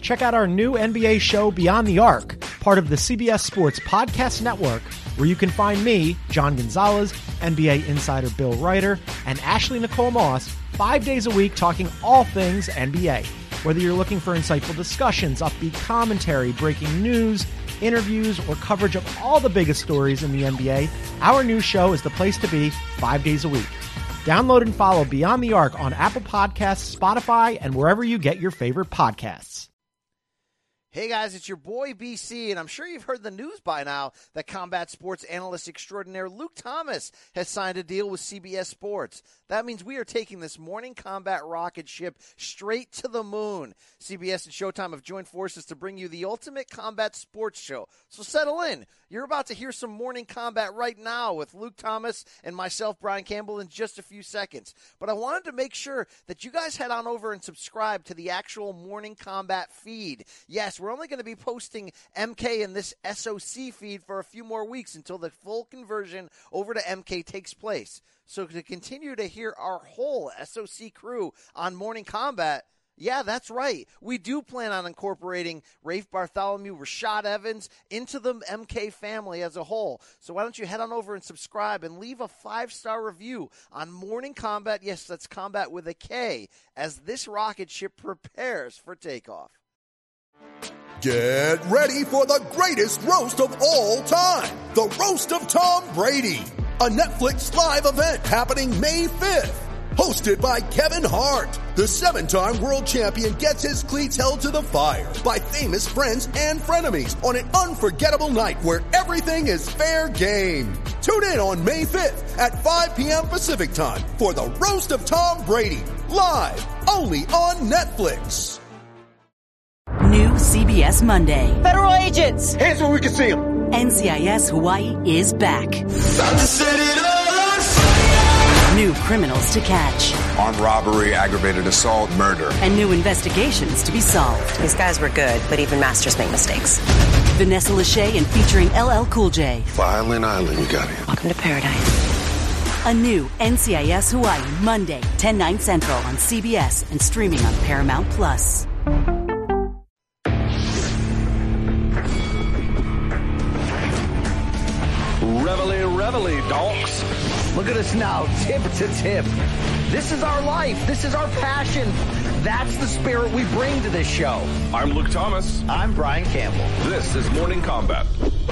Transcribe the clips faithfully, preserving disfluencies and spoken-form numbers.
check out our new N B A show Beyond the Arc, part of the C B S Sports Podcast Network, where you can find me, John Gonzalez, N B A insider Bill Ryder, and Ashley Nicole Moss, five days a week talking all things N B A. Whether you're looking for insightful discussions, upbeat commentary, breaking news, interviews, or coverage of all the biggest stories in the N B A, our new show is the place to be five days a week. Download and follow Beyond the Arc on Apple Podcasts, Spotify, and wherever you get your favorite podcasts. Hey guys, it's your boy B C, and I'm sure you've heard the news by now that combat sports analyst extraordinaire Luke Thomas has signed a deal with C B S Sports. That means we are taking this morning combat rocket ship straight to the moon. C B S and Showtime have joined forces to bring you the ultimate combat sports show. So settle in. You're about to hear some morning combat right now with Luke Thomas and myself, Brian Campbell, in just a few seconds. But I wanted to make sure that you guys head on over and subscribe to the actual morning combat feed. Yes, we're only going to be posting M K in this S O C feed for a few more weeks until the full conversion over to M K takes place. So to continue to hear our whole S O C crew on Morning Combat, yeah, that's right. We do plan on incorporating Rafe Bartholomew, Rashad Evans into the M K family as a whole. So why don't you head on over and subscribe and leave a five-star review on Morning Combat. Yes, that's combat with a K, as this rocket ship prepares for takeoff. Get ready for the greatest roast of all time, the Roast of Tom Brady, a Netflix live event happening May fifth. Hosted by Kevin Hart, the seven-time world champion gets his cleats held to the fire by famous friends and frenemies on an unforgettable night where everything is fair game. Tune in on May fifth at five p.m. Pacific time for the Roast of Tom Brady, live only on Netflix. New C B S Monday. Federal agents! Hands where we can see them. N C I S Hawaii is back. Time to set it up. New criminals to catch. Armed robbery, aggravated assault, murder. And new investigations to be solved. These guys were good, but even masters make mistakes. Vanessa Lachey and featuring L L Cool J. Violin Island, you got it. Welcome to paradise. A new N C I S Hawaii, Monday, ten, nine Central on C B S and streaming on Paramount Plus. Reveille, reveille, donks. Look at us now, tip to tip. This is our life. This is our passion. That's the spirit we bring to this show. I'm Luke Thomas. I'm Brian Campbell. This is Morning Combat.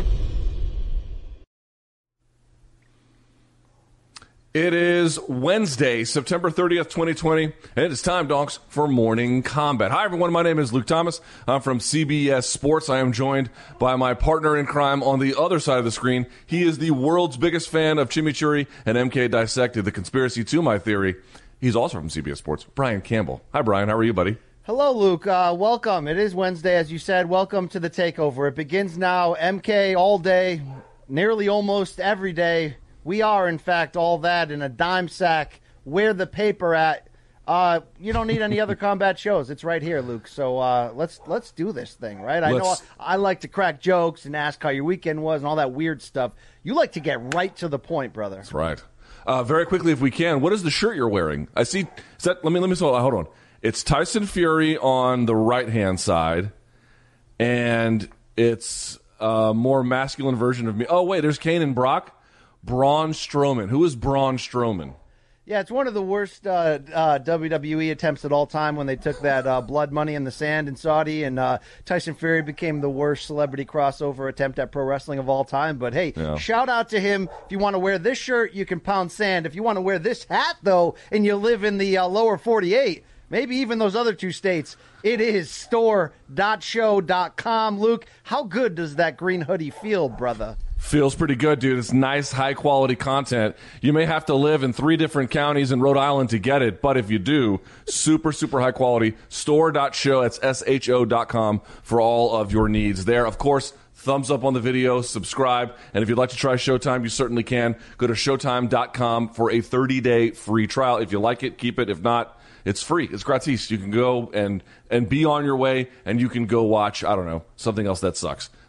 It is Wednesday, September thirtieth, twenty twenty, and it is time, donks, for Morning Combat. Hi, everyone. My name is Luke Thomas. I'm from C B S Sports. I am joined by my partner in crime on the other side of the screen. He is the world's biggest fan of Chimichurri and M K Dissected, the conspiracy to my theory. He's also from C B S Sports, Brian Campbell. Hi, Brian. How are you, buddy? Hello, Luke. Uh, welcome. It is Wednesday, as you said. Welcome to the takeover. It begins now. M K all day, nearly almost every day. We are, in fact, all that in a dime sack. Where the paper at? Uh, you don't need any other combat shows. It's right here, Luke. So uh, let's let's do this thing, right? I let's... know I, I like to crack jokes and ask how your weekend was and all that weird stuff. You like to get right to the point, brother. That's right. Uh, very quickly, if we can, what is the shirt you're wearing? I see. Is that? Let me let me hold on. It's Tyson Fury on the right hand side, and it's a more masculine version of me. Oh wait, there's Kane and Brock. Braun Strowman. Who is Braun Strowman? Yeah, it's one of the worst uh, uh, W W E attempts at all time when they took that uh, blood money in the sand in Saudi, and uh, Tyson Fury became the worst celebrity crossover attempt at pro wrestling of all time. But hey, yeah. Shout out to him. If you want to wear this shirt, you can pound sand. If you want to wear this hat, though, and you live in the uh, lower forty-eight, maybe even those other two states, it is store dot show dot com. Luke, how good does that green hoodie feel, brother? Feels pretty good, dude. It's nice, high-quality content. You may have to live in three different counties in Rhode Island to get it, but if you do, super, super high quality. store dot show, that's S H O dot com for all of your needs there. Of course, thumbs up on the video, subscribe, and if you'd like to try Showtime, you certainly can. Go to showtime dot com for a thirty-day free trial. If you like it, keep it. If not, it's free. It's gratis. You can go and, and be on your way, and you can go watch, I don't know, something else that sucks.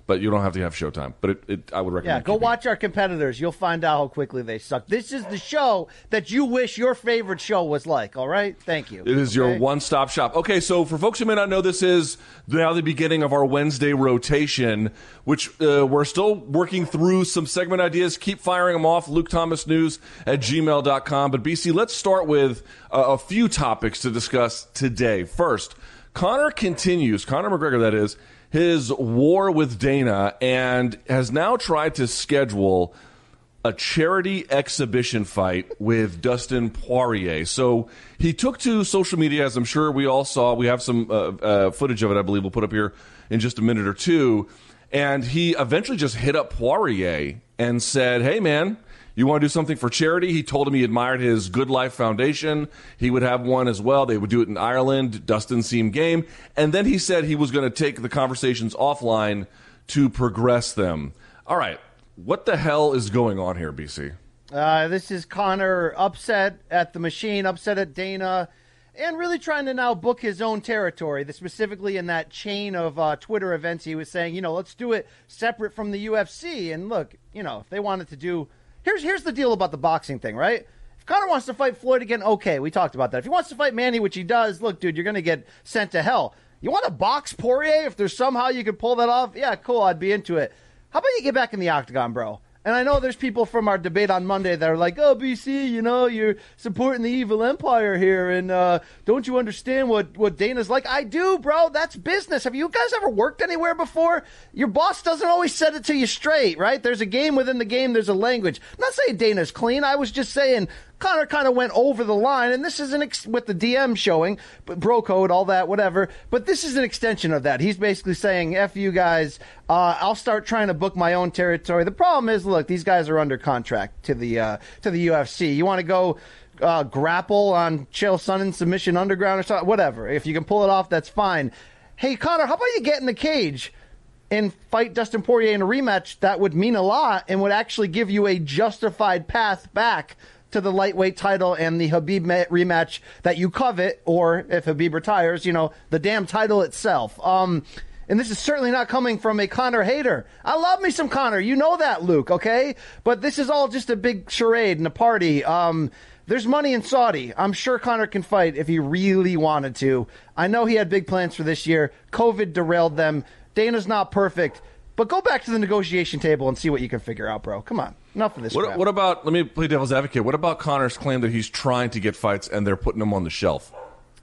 but you don't have to have Showtime. But it, it I would recommend. Yeah, go keeping watch our competitors. You'll find out how quickly they suck. This is the show that you wish your favorite show was like, all right? Thank you. It is okay? your one-stop shop. Okay, so for folks who may not know, this is now the beginning of our Wednesday rotation, which uh, we're still working through some segment ideas. Keep firing them off, luke thomas news at gmail dot com. But, B C, let's start with uh, a few topics to discuss today. First, Conor continues, Conor McGregor, that is, his war with Dana, and has now tried to schedule a charity exhibition fight with Dustin Poirier. So he took to social media, as I'm sure we all saw. We have some uh, uh, footage of it, I believe we'll put up here in just a minute or two. And he eventually just hit up Poirier and said, hey, man, you want to do something for charity? He told him he admired his Good Life Foundation. He would have one as well. They would do it in Ireland. Dustin seemed game. And then he said he was going to take the conversations offline to progress them. All right. What the hell is going on here, B C? Uh, this is Conor upset at the machine, upset at Dana, and really trying to now book his own territory. The, specifically in that chain of uh, Twitter events, he was saying, you know, let's do it separate from the U F C. And look, you know, if they wanted to do... Here's here's the deal about the boxing thing, right? If Conor wants to fight Floyd again, okay, we talked about that. If he wants to fight Manny, which he does, look, dude, you're going to get sent to hell. You want to box Poirier? If there's somehow you could pull that off, yeah, cool, I'd be into it. How about you get back in the octagon, bro? And I know there's people from our debate on Monday that are like, oh, B C, you know, you're supporting the evil empire here, and uh, don't you understand what, what Dana's like? I do, bro. That's business. Have you guys ever worked anywhere before? Your boss doesn't always set it to you straight, right? There's a game within the game. There's a language. I'm not saying Dana's clean. I was just saying Conor kind of went over the line, and this is an ex- with the D M showing, but bro code, all that, whatever. But this is an extension of that. He's basically saying, F you guys, uh, I'll start trying to book my own territory. The problem is, look, these guys are under contract to the uh, to the U F C. You want to go uh, grapple on Chael Sonnen Submission Underground or something, whatever. If you can pull it off, that's fine. Hey, Conor, how about you get in the cage and fight Dustin Poirier in a rematch? That would mean a lot and would actually give you a justified path back to the lightweight title and the Khabib rematch that you covet, or if Khabib retires, you know, the damn title itself. Um, and this is certainly not coming from a Conor hater. I love me some Conor. You know that, Luke, okay? But this is all just a big charade and a party. Um, there's money in Saudi. I'm sure Conor can fight if he really wanted to. I know he had big plans for this year. COVID derailed them. Dana's not perfect. But go back to the negotiation table and see what you can figure out, bro. Come on. Enough of this What, crap. what about, let me play devil's advocate, what about Conor's claim that he's trying to get fights and they're putting him on the shelf?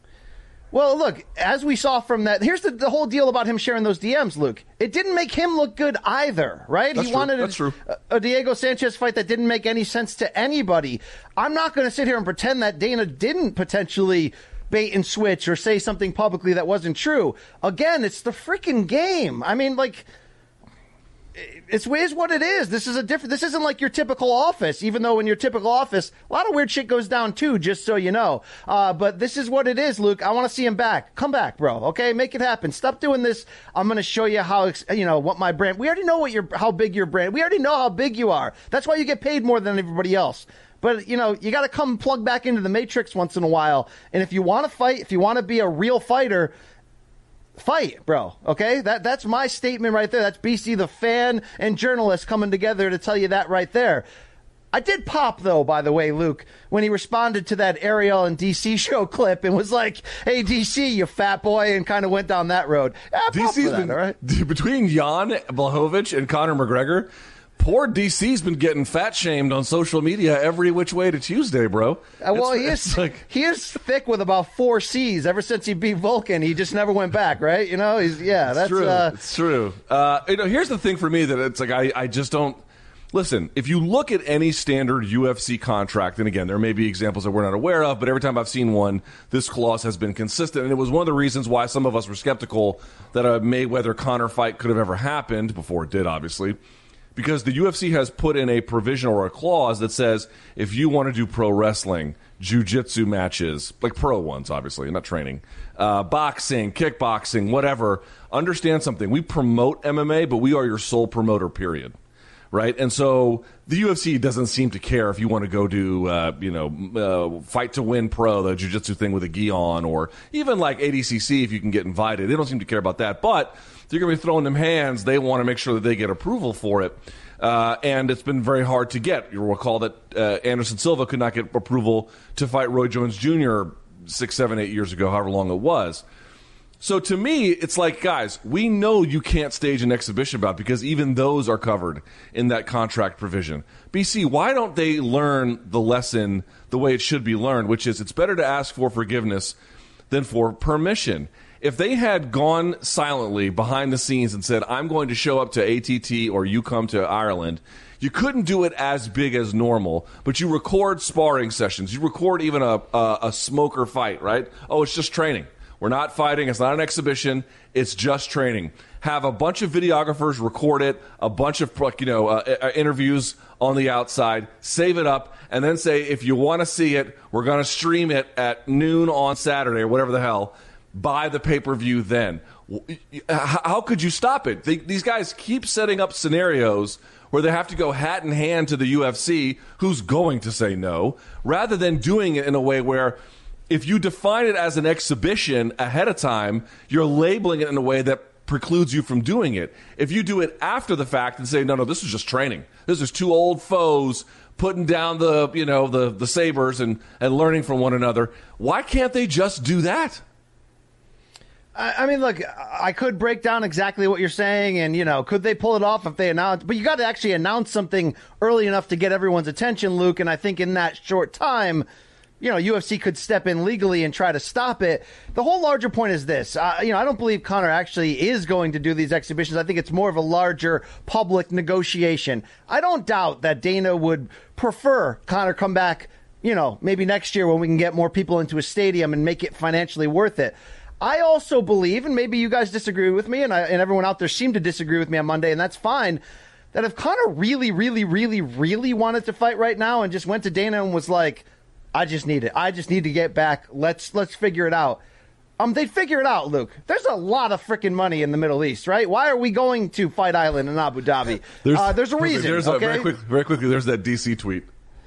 Well, look, as we saw from that, here's the, the whole deal about him sharing those D Ms, Luke. It didn't make him look good either, right? That's he true. wanted That's a, true. A, a Diego Sanchez fight that didn't make any sense to anybody. I'm not going to sit here and pretend that Dana didn't potentially bait and switch or say something publicly that wasn't true. Again, it's the freaking game. I mean, like... It's is what it is. This is a different. This isn't like your typical office. Even though in your typical office, a lot of weird shit goes down too. Just so you know. Uh, but this is what it is, Luke. I want to see him back. Come back, bro. Okay, make it happen. Stop doing this. I'm going to show you how. You know what my brand. We already know what your how big your brand. We already know how big you are. That's why you get paid more than everybody else. But, you know, you got to come plug back into the matrix once in a while. And if you want to fight, if you want to be a real fighter, fight, bro. Okay? That That's my statement right there. That's B C, the fan and journalist, coming together to tell you that right there. I did pop, though, by the way, Luke, when he responded to that Ariel and D C show clip and was like, hey, D C, you fat boy, and kind of went down that road. Yeah, D C's that, been, all right? between Jan Blachowicz and Conor McGregor, poor D C's been getting fat shamed on social media every which way to Tuesday, bro. Uh, well, it's, he is like, he is thick with about four C's. Ever since he beat Vulcan, he just never went back, right? You know, he's yeah, that's true. Uh, it's true. Uh, you know, here's the thing for me that it's like I, I just don't listen. If you look at any standard U F C contract, and again, there may be examples that we're not aware of, but every time I've seen one, this clause has been consistent, and it was one of the reasons why some of us were skeptical that a Mayweather-Conor fight could have ever happened before it did, obviously. Because the U F C has put in a provision or a clause that says if you want to do pro wrestling, jiu-jitsu matches, like pro ones, obviously, not training, uh, boxing, kickboxing, whatever, understand something. We promote M M A, but we are your sole promoter, period. right? And so the U F C doesn't seem to care if you want to go do, uh, you know, uh, Fight to Win Pro, the jiu-jitsu thing with a gi on, or even like A D C C if you can get invited. They don't seem to care about that. But if you're going to be throwing them hands, they want to make sure that they get approval for it. Uh, and it's been very hard to get. You'll recall that uh, Anderson Silva could not get approval to fight Roy Jones Junior six, seven, eight years ago, however long it was. So to me, it's like, guys, we know you can't stage an exhibition bout because even those are covered in that contract provision. B C, why don't they learn the lesson the way it should be learned, which is it's better to ask for forgiveness than for permission? If they had gone silently behind the scenes and said, I'm going to show up to A T T or you come to Ireland, you couldn't do it as big as normal, but you record sparring sessions. You record even a, a, a smoker fight, right? Oh, it's just training. We're not fighting. It's not an exhibition. It's just training. Have a bunch of videographers record it, a bunch of you know uh, interviews on the outside, save it up, and then say, if you want to see it, we're going to stream it at noon on Saturday or whatever the hell. Buy the pay-per-view then. How could you stop it? They, these guys keep setting up scenarios where they have to go hat in hand to the U F C, who's going to say no, rather than doing it in a way where if you define it as an exhibition ahead of time, you're labeling it in a way that precludes you from doing it. If you do it after the fact and say, no, no, this is just training. This is two old foes putting down the, you know, the, the sabers and, and learning from one another. Why can't they just do that? I mean, look, I could break down exactly what you're saying, and, you know, could they pull it off if they announce? But you got to actually announce something early enough to get everyone's attention, Luke, and I think in that short time, you know, U F C could step in legally and try to stop it. The whole larger point is this. Uh, you know, I don't believe Conor actually is going to do these exhibitions. I think it's more of a larger public negotiation. I don't doubt that Dana would prefer Conor come back, you know, maybe next year when we can get more people into a stadium and make it financially worth it. I also believe, and maybe you guys disagree with me, and, I, and everyone out there seemed to disagree with me on Monday, and that's fine, that if Conor really, really, really, really wanted to fight right now and just went to Dana and was like, I just need it. I just need to get back. Let's let's figure it out. Um, they'd figure it out, Luke. There's a lot of freaking money in the Middle East, right? Why are we going to Fight Island in Abu Dhabi? There's, uh, there's a reason, there's okay? A, very, quick, very quickly, there's that D C tweet.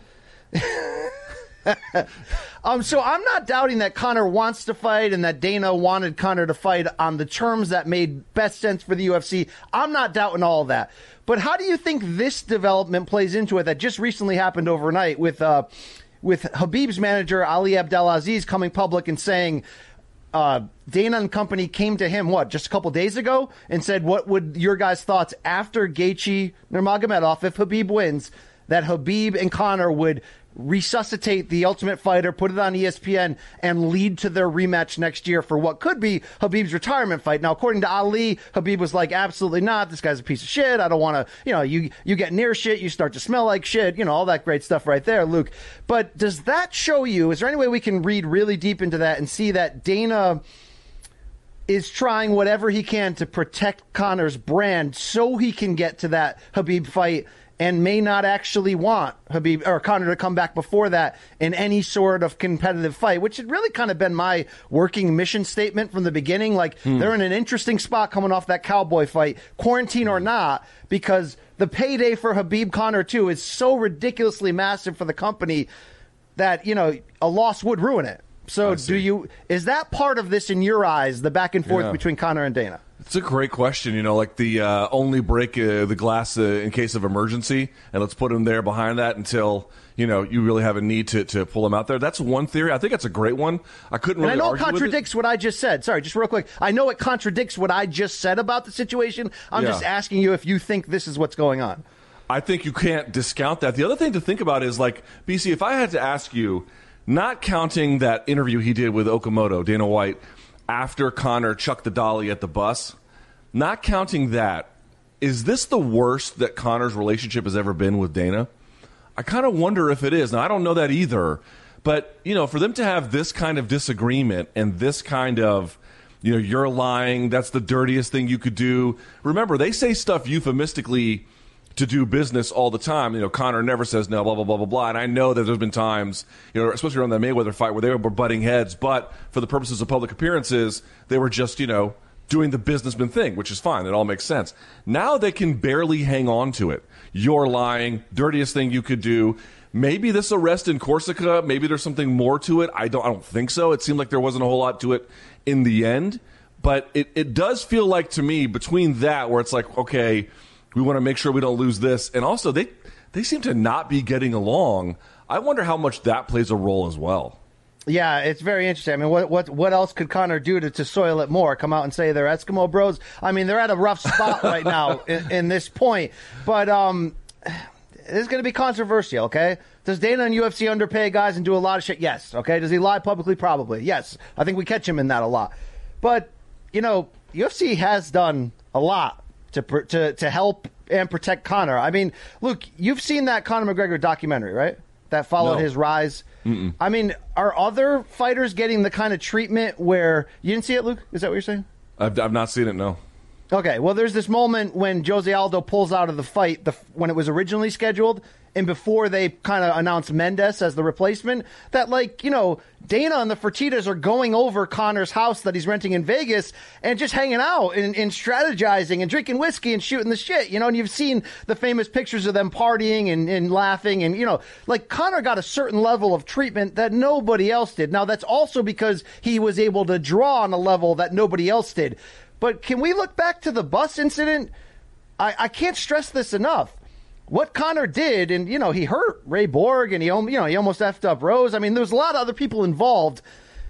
um, so I'm not doubting that Conor wants to fight and that Dana wanted Conor to fight on the terms that made best sense for the U F C. I'm not doubting all of that. But how do you think this development plays into it that just recently happened overnight with uh, with Khabib's manager, Ali Abdelaziz, coming public and saying uh, Dana and company came to him, what, just a couple days ago and said, what would your guys' thoughts after Gaethje Nurmagomedov, if Khabib wins, that Khabib and Conor would resuscitate the Ultimate Fighter, put it on E S P N, and lead to their rematch next year for what could be Khabib's retirement fight. Now, according to Ali, Khabib was like, absolutely not. This guy's a piece of shit. I don't want to, you know, you, you get near shit, you start to smell like shit, you know, all that great stuff right there, Luke. But does that show you, is there any way we can read really deep into that and see that Dana is trying whatever he can to protect Conor's brand so he can get to that Khabib fight and may not actually want Khabib or Conor to come back before that in any sort of competitive fight, which had really kind of been my working mission statement from the beginning. Like, hmm. they're in an interesting spot coming off that Cowboy fight, quarantine or not, because the payday for Khabib Conor, too, is so ridiculously massive for the company that, you know, a loss would ruin it. So do you, is that part of this in your eyes, the back and forth yeah. between Conor and Dana? It's a great question. You know, like the uh, only break uh, the glass uh, in case of emergency, and let's put him there behind that until, you know, you really have a need to, to pull him out there. That's one theory. I think that's a great one. I couldn't really and I know argue it contradicts with it. what I just said. Sorry, just real quick. I know it contradicts what I just said about the situation. I'm yeah. just asking you if you think this is what's going on. I think you can't discount that. The other thing to think about is, like, B C, if I had to ask you, not counting that interview he did with Okamoto, Dana White, after Conor chucked the dolly at the bus, not counting that, is this the worst that Conor's relationship has ever been with Dana? I kind of wonder if it is. Now, I don't know that either. But, you know, for them to have this kind of disagreement and this kind of, you know, you're lying, that's the dirtiest thing you could do. Remember, they say stuff euphemistically to do business all the time. You know, Conor never says no, blah, blah, blah, blah, blah. And I know that there's been times, you know, especially around that Mayweather fight where they were butting heads, but for the purposes of public appearances, they were just, you know, doing the businessman thing, which is fine. It all makes sense. Now they can barely hang on to it. You're lying, dirtiest thing you could do. Maybe this arrest in Corsica, maybe there's something more to it. I don't I don't think so. It seemed like there wasn't a whole lot to it in the end. But it, it does feel like to me, between that, where it's like, okay, we want to make sure we don't lose this. And also, they, they seem to not be getting along. I wonder how much that plays a role as well. Yeah, it's very interesting. I mean, what what what else could Conor do to, to soil it more? Come out and say they're Eskimo bros? I mean, they're at a rough spot right now in, in this point. But um, it's going to be controversial, okay? Does Dana and U F C underpay guys and do a lot of shit? Yes, okay? Does he lie publicly? Probably, yes. I think we catch him in that a lot. But, you know, U F C has done a lot to to to help and protect Conor. I mean, Luke, you've seen that Conor McGregor documentary, right? That followed No. his rise. Mm-mm. I mean, are other fighters getting the kind of treatment where you didn't see it, Luke? Is that what you're saying? I've, I've not seen it, no. Okay, well, there's this moment when Jose Aldo pulls out of the fight the, when it was originally scheduled, and before they kind of announced Mendes as the replacement, that, like, you know, Dana and the Fertittas are going over Conor's house that he's renting in Vegas and just hanging out and, and strategizing and drinking whiskey and shooting the shit, you know, and you've seen the famous pictures of them partying and, and laughing and, you know, like, Conor got a certain level of treatment that nobody else did. Now, that's also because he was able to draw on a level that nobody else did. But can we look back to the bus incident? I, I can't stress this enough. What Conor did, and, you know, he hurt Ray Borg, and he, you know, he almost effed up Rose. I mean, there was a lot of other people involved.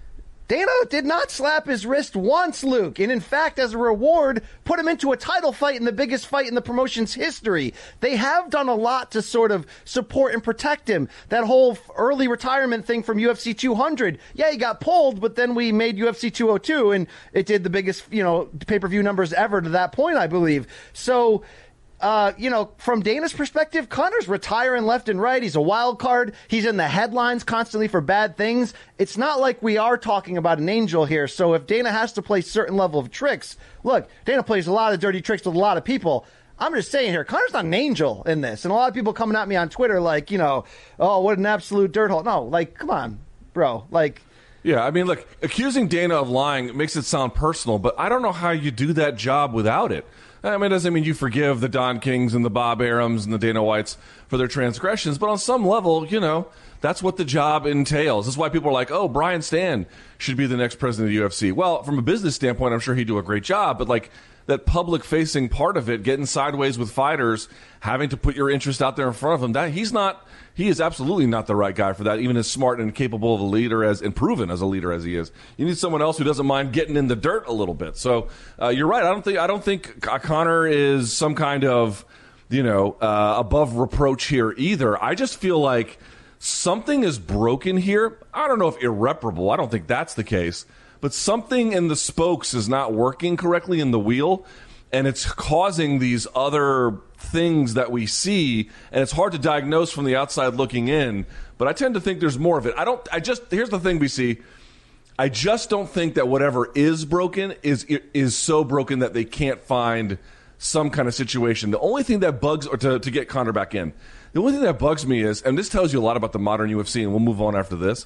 Dana did not slap his wrist once, Luke, and in fact, as a reward, put him into a title fight in the biggest fight in the promotion's history. They have done a lot to sort of support and protect him. That whole early retirement thing from U F C two hundred, yeah, he got pulled, but then we made U F C two oh two, and it did the biggest, you know, pay-per-view numbers ever to that point, I believe. So, Uh, you know, from Dana's perspective, Conor's retiring left and right. He's a wild card. He's in the headlines constantly for bad things. It's not like we are talking about an angel here. So if Dana has to play certain level of tricks, look, Dana plays a lot of dirty tricks with a lot of people. I'm just saying here, Conor's not an angel in this. And a lot of people coming at me on Twitter like, you know, oh, what an absolute dirt hole. No, like, come on, bro. Like, Yeah, I mean, look, accusing Dana of lying makes it sound personal, but I don't know how you do that job without it. I mean, it doesn't mean you forgive the Don Kings and the Bob Arums and the Dana Whites for their transgressions, but on some level, you know, that's what the job entails. That's why people are like, oh, Brian Stann should be the next president of the U F C. Well, from a business standpoint, I'm sure he'd do a great job, but like that public-facing part of it, getting sideways with fighters, having to put your interest out there in front of him, that he's not, he is absolutely not the right guy for that, even as smart and capable of a leader as, and proven as a leader as he is. You need someone else who doesn't mind getting in the dirt a little bit. So uh, you're right. I don't think I don't think Conor is some kind of, you know, uh, above reproach here either. I just feel like something is broken here. I don't know if irreparable. I don't think that's the case. But something in the spokes is not working correctly in the wheel, and it's causing these other things that we see, and it's hard to diagnose from the outside looking in. But I tend to think there's more of it. I don't. I just here's the thing we see. I just don't think that whatever is broken is is so broken that they can't find some kind of situation. The only thing that bugs, or to, to get Conor back in, the only thing that bugs me is, and this tells you a lot about the modern U F C, and we'll move on after this.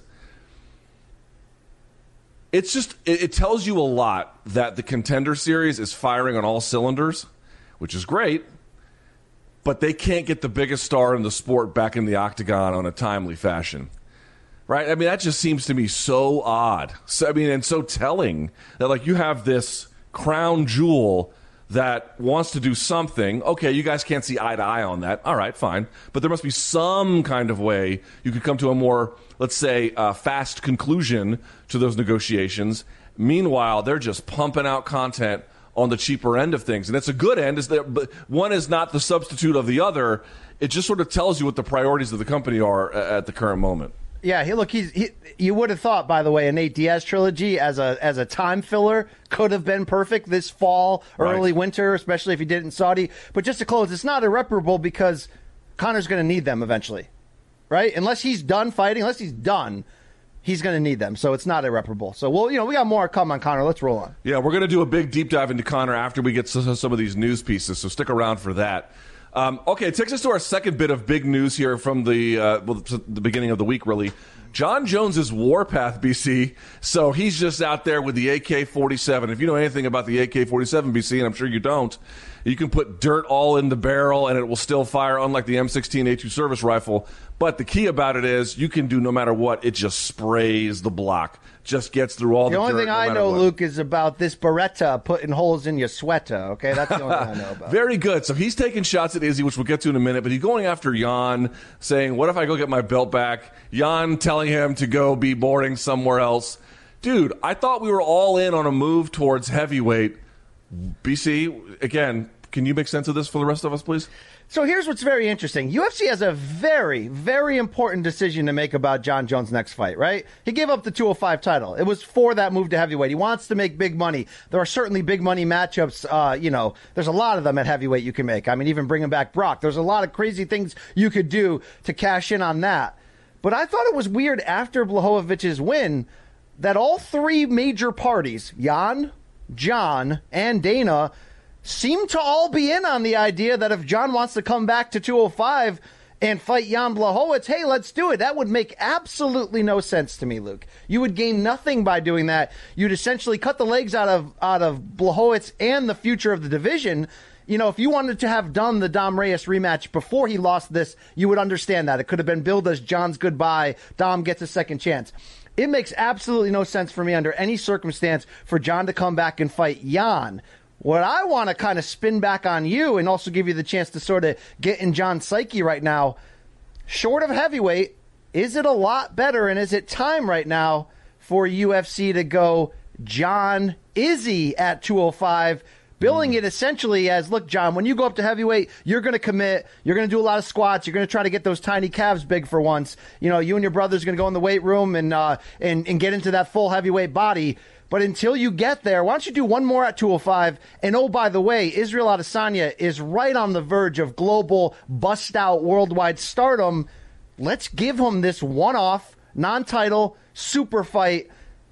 It's just, it, it tells you a lot that the Contender Series is firing on all cylinders, which is great, but they can't get the biggest star in the sport back in the octagon on a timely fashion. Right? I mean, that just seems to me so odd. So, I mean, and so telling that, like, you have this crown jewel that wants to do something. Okay, you guys can't see eye to eye on that. All right, fine. But there must be some kind of way you could come to a more, let's say, uh, fast conclusion to those negotiations. Meanwhile, they're just pumping out content on the cheaper end of things. And it's a good end. Is that, but one is not the substitute of the other. It just sort of tells you what the priorities of the company are at the current moment. Yeah, he, look, he's. He, you would have thought, by the way, a Nate Diaz trilogy as a as a time filler could have been perfect this fall, early right. winter, especially if he did it in Saudi. But just to close, it's not irreparable because Conor's going to need them eventually, right? Unless he's done fighting, unless he's done, he's going to need them. So it's not irreparable. So, well, you know, we got more to come on Conor. Let's roll on. Yeah, we're going to do a big deep dive into Conor after we get to some of these news pieces. So stick around for that. Um, okay, it takes us to our second bit of big news here from the uh, well, the beginning of the week, really. John Jones is Warpath, B C, so he's just out there with the A K forty-seven. If you know anything about the A K forty-seven, B C, and I'm sure you don't, you can put dirt all in the barrel and it will still fire, unlike the M sixteen A two service rifle. But the key about it is you can do no matter what, it just sprays the block. Just gets through all the, the only dirt, thing no I know, what. Luke, is about this Beretta putting holes in your sweater, okay? That's the only thing I know about. Very good. So he's taking shots at Izzy, which we'll get to in a minute, but he's going after Jan, saying, what if I go get my belt back? Jan telling him to go be boring somewhere else. Dude, I thought we were all in on a move towards heavyweight. B C, again, can you make sense of this for the rest of us, please? So here's what's very interesting. U F C has a very, very important decision to make about John Jones' next fight, right? He gave up the two oh five title. It was for that move to heavyweight. He wants to make big money. There are certainly big money matchups. Uh, you know, there's a lot of them at heavyweight you can make. I mean, even bringing back Brock. There's a lot of crazy things you could do to cash in on that. But I thought it was weird after Blachowicz' win that all three major parties, Jan, John, and Dana, seem to all be in on the idea that if John wants to come back to two oh five and fight Jan Blachowicz, hey, let's do it. That would make absolutely no sense to me, Luke. You would gain nothing by doing that. You'd essentially cut the legs out of out of Blachowicz and the future of the division. You know, if you wanted to have done the Dom Reyes rematch before he lost this, you would understand that. It could have been billed as John's goodbye. Dom gets a second chance. It makes absolutely no sense for me under any circumstance for John to come back and fight Jan. What I want to kind of spin back on you and also give you the chance to sort of get in John's psyche right now, short of heavyweight, is it a lot better and is it time right now for U F C to go John Izzy at two oh five, billing it essentially as, look, John, when you go up to heavyweight, you're going to commit, you're going to do a lot of squats, you're going to try to get those tiny calves big for once. You know, you and your brother's going to go in the weight room and, uh, and, and get into that full heavyweight body. But until you get there, why don't you do one more at two oh five? And oh, by the way, Israel Adesanya is right on the verge of global, bust-out, worldwide stardom. Let's give him this one-off, non-title, super fight.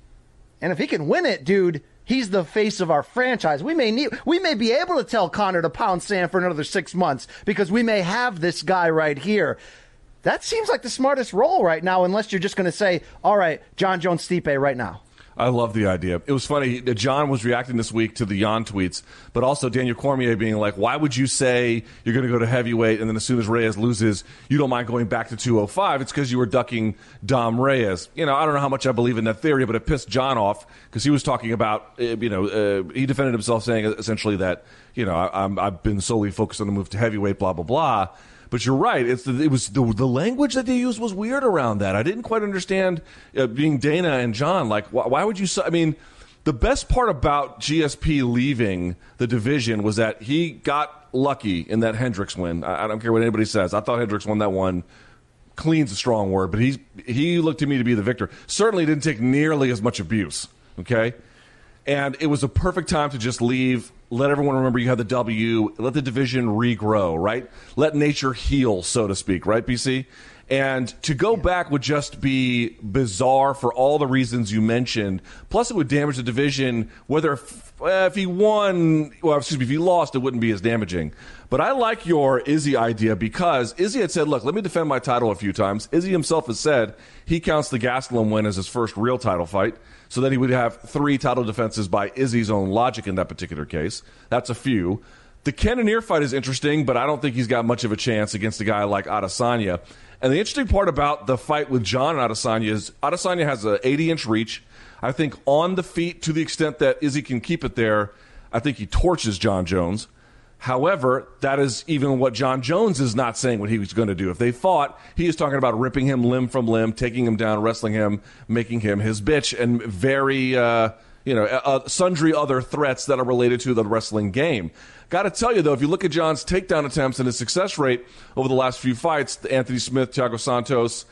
And if he can win it, dude, he's the face of our franchise. We may need, we may be able to tell Conor to pound sand for another six months because we may have this guy right here. That seems like the smartest role right now, unless you're just going to say, all right, John Jones Stipe right now. I love the idea. It was funny. John was reacting this week to the Jan tweets, but also Daniel Cormier being like, why would you say you're going to go to heavyweight and then as soon as Reyes loses, you don't mind going back to two oh five? It's because you were ducking Dom Reyes. You know, I don't know how much I believe in that theory, but it pissed John off because he was talking about, uh, you know, uh, he defended himself saying essentially that, you know, I, I'm, I've been solely focused on the move to heavyweight, blah, blah, blah. But you're right. It's the, it was the, the language that they used was weird around that. I didn't quite understand uh, being Dana and John. Like, wh- why would you? I mean, the best part about G S P leaving the division was that he got lucky in that Hendricks win. I, I don't care what anybody says. I thought Hendricks won that one. Clean's a strong word, but he's he looked to me to be the victor. Certainly didn't take nearly as much abuse. Okay. And it was a perfect time to just leave, let everyone remember you had the W, let the division regrow, right? Let nature heal, so to speak, right, B C? And to go back would just be bizarre for all the reasons you mentioned. Plus, it would damage the division, whether if, uh, if he won, well, excuse me, if he lost, it wouldn't be as damaging. But I like your Izzy idea because Izzy had said, look, let me defend my title a few times. Izzy himself has said he counts the Gastelum win as his first real title fight. So then he would have three title defenses by Izzy's own logic in that particular case. That's a few. The Cannonier fight is interesting, but I don't think he's got much of a chance against a guy like Adesanya. And the interesting part about the fight with John and Adesanya is Adesanya has an eighty-inch reach. I think on the feet, to the extent that Izzy can keep it there, I think he torches John Jones. However, that is even what John Jones is not saying what he was going to do. If they fought, he is talking about ripping him limb from limb, taking him down, wrestling him, making him his bitch, and very, uh, you know, uh, sundry other threats that are related to the wrestling game. Got to tell you, though, if you look at John's takedown attempts and his success rate over the last few fights, Anthony Smith, Thiago Santos,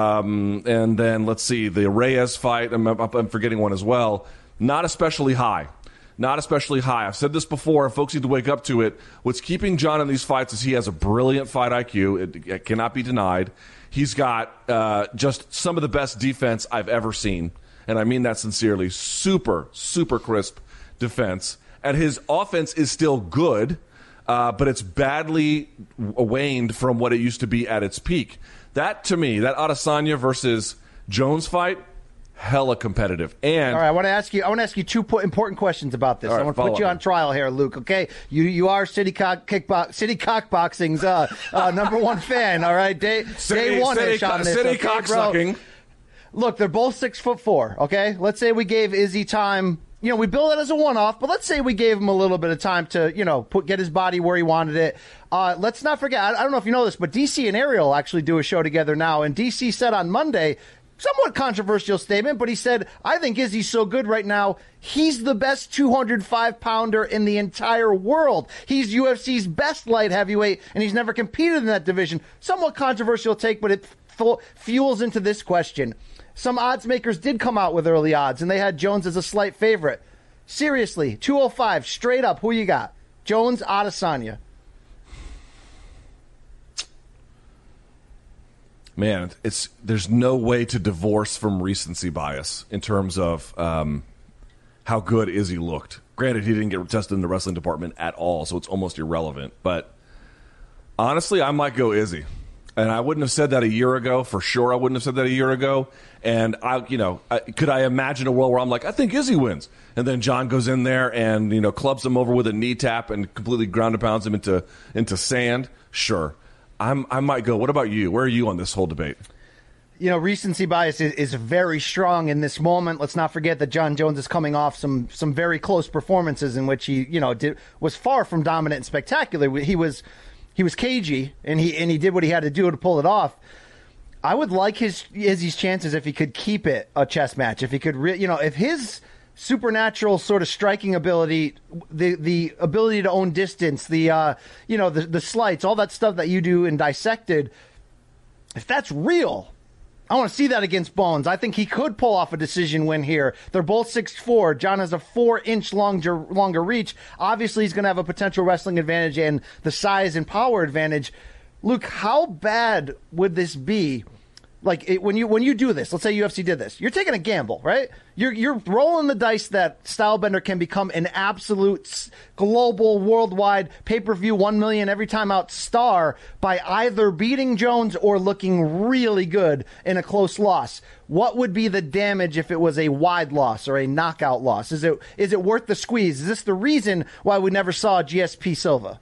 um, and then, let's see, the Reyes fight, I'm, I'm forgetting one as well, not especially high. Not especially high. I've said this before, and folks need to wake up to it. What's keeping John in these fights is he has a brilliant fight I Q. It, it cannot be denied. He's got uh, just some of the best defense I've ever seen, and I mean that sincerely. Super, super crisp defense. And his offense is still good, uh, but it's badly waned from what it used to be at its peak. That, to me, that Adesanya versus Jones fight, hella competitive. And all right, I want to ask you. I want to ask you two po- important questions about this. Right, I want to put you on trial here, Luke. Okay, you you are City Cock Kickbox City Cockboxing's uh, uh, number one fan. All right, day city, day one ish on this. City okay, cocksucking. Look, they're both six foot four. Okay, let's say we gave Izzy time. You know, we build it as a one-off, but let's say we gave him a little bit of time to, you know, put get his body where he wanted it. Uh, let's not forget, I, I don't know if you know this, but D C and Ariel actually do a show together now, and D C said on Monday, somewhat controversial statement, but he said, I think Izzy's so good right now, he's the best two hundred five pounder in the entire world. He's U F C's best light heavyweight, and he's never competed in that division. Somewhat controversial take, but it f- fuels into this question. Some odds makers did come out with early odds, and they had Jones as a slight favorite. Seriously, two oh five, straight up, who you got? Jones, Adesanya. Man, it's there's no way to divorce from recency bias in terms of um, how good Izzy looked. Granted, he didn't get tested in the wrestling department at all, so it's almost irrelevant. But honestly, I might go Izzy. And I wouldn't have said that a year ago. For sure, I wouldn't have said that a year ago. And, I, you know, I, could I imagine a world where I'm like, I think Izzy wins. And then John goes in there and, you know, clubs him over with a knee tap and completely ground and pounds him into into sand? Sure. I'm, I might go. What about you? Where are you on this whole debate? You know, recency bias is, is very strong in this moment. Let's not forget that John Jones is coming off some some very close performances in which he, you know, did, was far from dominant and spectacular. He was... He was cagey, and he and he did what he had to do to pull it off. I would like his Izzy's chances if he could keep it a chess match. If he could, re- you know, if his supernatural sort of striking ability, the the ability to own distance, the uh, you know, the the slights, all that stuff that you do in Dissected, if that's real, I want to see that against Bones. I think he could pull off a decision win here. They're both six foot four. John has a four-inch longer, longer reach. Obviously, he's going to have a potential wrestling advantage and the size and power advantage. Luke, how bad would this be? Like, it, when you when you do this, let's say U F C did this, you're taking a gamble, right? You're you're rolling the dice that Stylebender can become an absolute global, worldwide, pay-per-view, one million every time out star by either beating Jones or looking really good in a close loss. What would be the damage if it was a wide loss or a knockout loss? Is it is it worth the squeeze? Is this the reason why we never saw G S P Silva?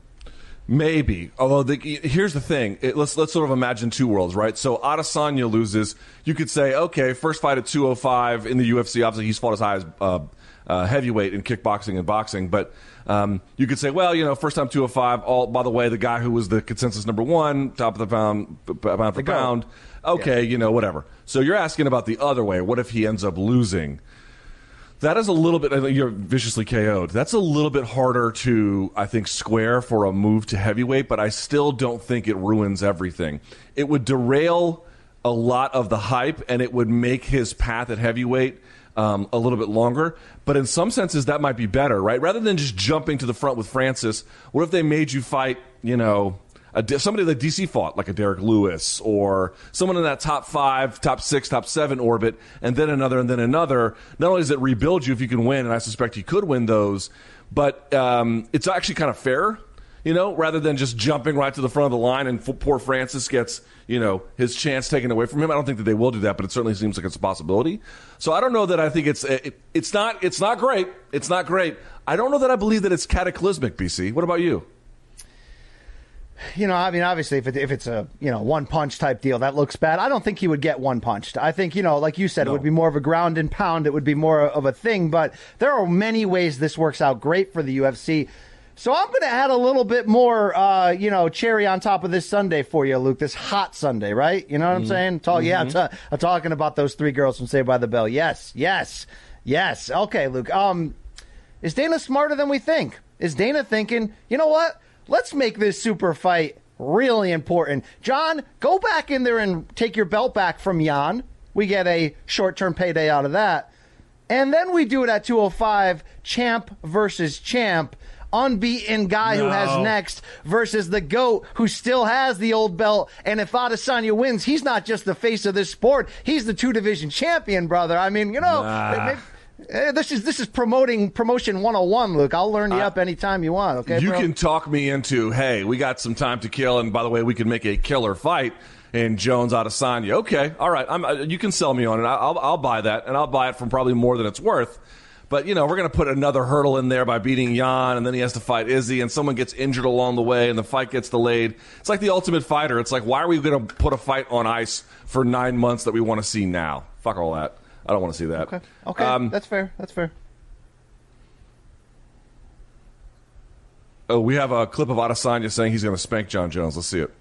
Maybe. Although, the, here's the thing. It, let's let's sort of imagine two worlds, right? So Adesanya loses. You could say, okay, first fight at two oh five in the U F C. Obviously, he's fought as high as uh, uh, heavyweight in kickboxing and boxing. But um, you could say, well, you know, first time two oh five. All, by the way, the guy who was the consensus number one, top of the pound, pound for pound. Okay, yeah. You know, whatever. So you're asking about the other way. What if he ends up losing? That is a little bit, you're viciously K O'd. That's a little bit harder to, I think, square for a move to heavyweight, but I still don't think it ruins everything. It would derail a lot of the hype, and it would make his path at heavyweight um, a little bit longer. But in some senses, that might be better, right? Rather than just jumping to the front with Francis, what if they made you fight, you know, A, somebody that D C fought, like a Derek Lewis, or someone in that top five, top six, top seven orbit, and then another, and then another. Not only does it rebuild you if you can win, and I suspect he could win those, but um, it's actually kind of fair, you know, rather than just jumping right to the front of the line and f- poor Francis gets, you know, his chance taken away from him. I don't think that they will do that, but it certainly seems like it's a possibility. So I don't know that I think it's it, it's not it's not great. It's not great. I don't know that I believe that it's cataclysmic, B C. What about you? You know, I mean, obviously, if, it, if it's a, you know, one-punch type deal, that looks bad. I don't think he would get one-punched. I think, you know, like you said, no. It would be more of a ground and pound. It would be more of a thing. But there are many ways this works out great for the U F C. So I'm going to add a little bit more, uh, you know, cherry on top of this Sunday for you, Luke, this hot Sunday, right? You know what I'm mm-hmm. saying? Talk, mm-hmm. Yeah, I'm, t- I'm talking about those three girls from Saved by the Bell. Yes, yes, yes. Okay, Luke. Um, is Dana smarter than we think? Is Dana thinking, you know what? Let's make this super fight really important. John, go back in there and take your belt back from Jan. We get a short-term payday out of that. And then we do it at two oh five, champ versus champ. Unbeaten guy no. who has next versus the GOAT who still has the old belt. And if Adesanya wins, he's not just the face of this sport. He's the two-division champion, brother. I mean, you know, nah. maybe, Hey, this is this is promoting promotion one oh one, Luke. I'll learn you uh, up anytime you want, okay, You bro? can talk me into, hey, we got some time to kill, and by the way, we can make a killer fight in Jones Adesanya. Okay, all right, I'm, uh, you can sell me on it. I'll, I'll buy that, and I'll buy it from probably more than it's worth. But, you know, we're going to put another hurdle in there by beating Jan, and then he has to fight Izzy, and someone gets injured along the way, and the fight gets delayed. It's like the Ultimate Fighter. It's like, why are we going to put a fight on ice for nine months that we want to see now? Fuck all that. I don't want to see that. Okay, okay, um, that's fair. That's fair. Oh, we have a clip of Adesanya saying he's going to spank John Jones. Let's see it.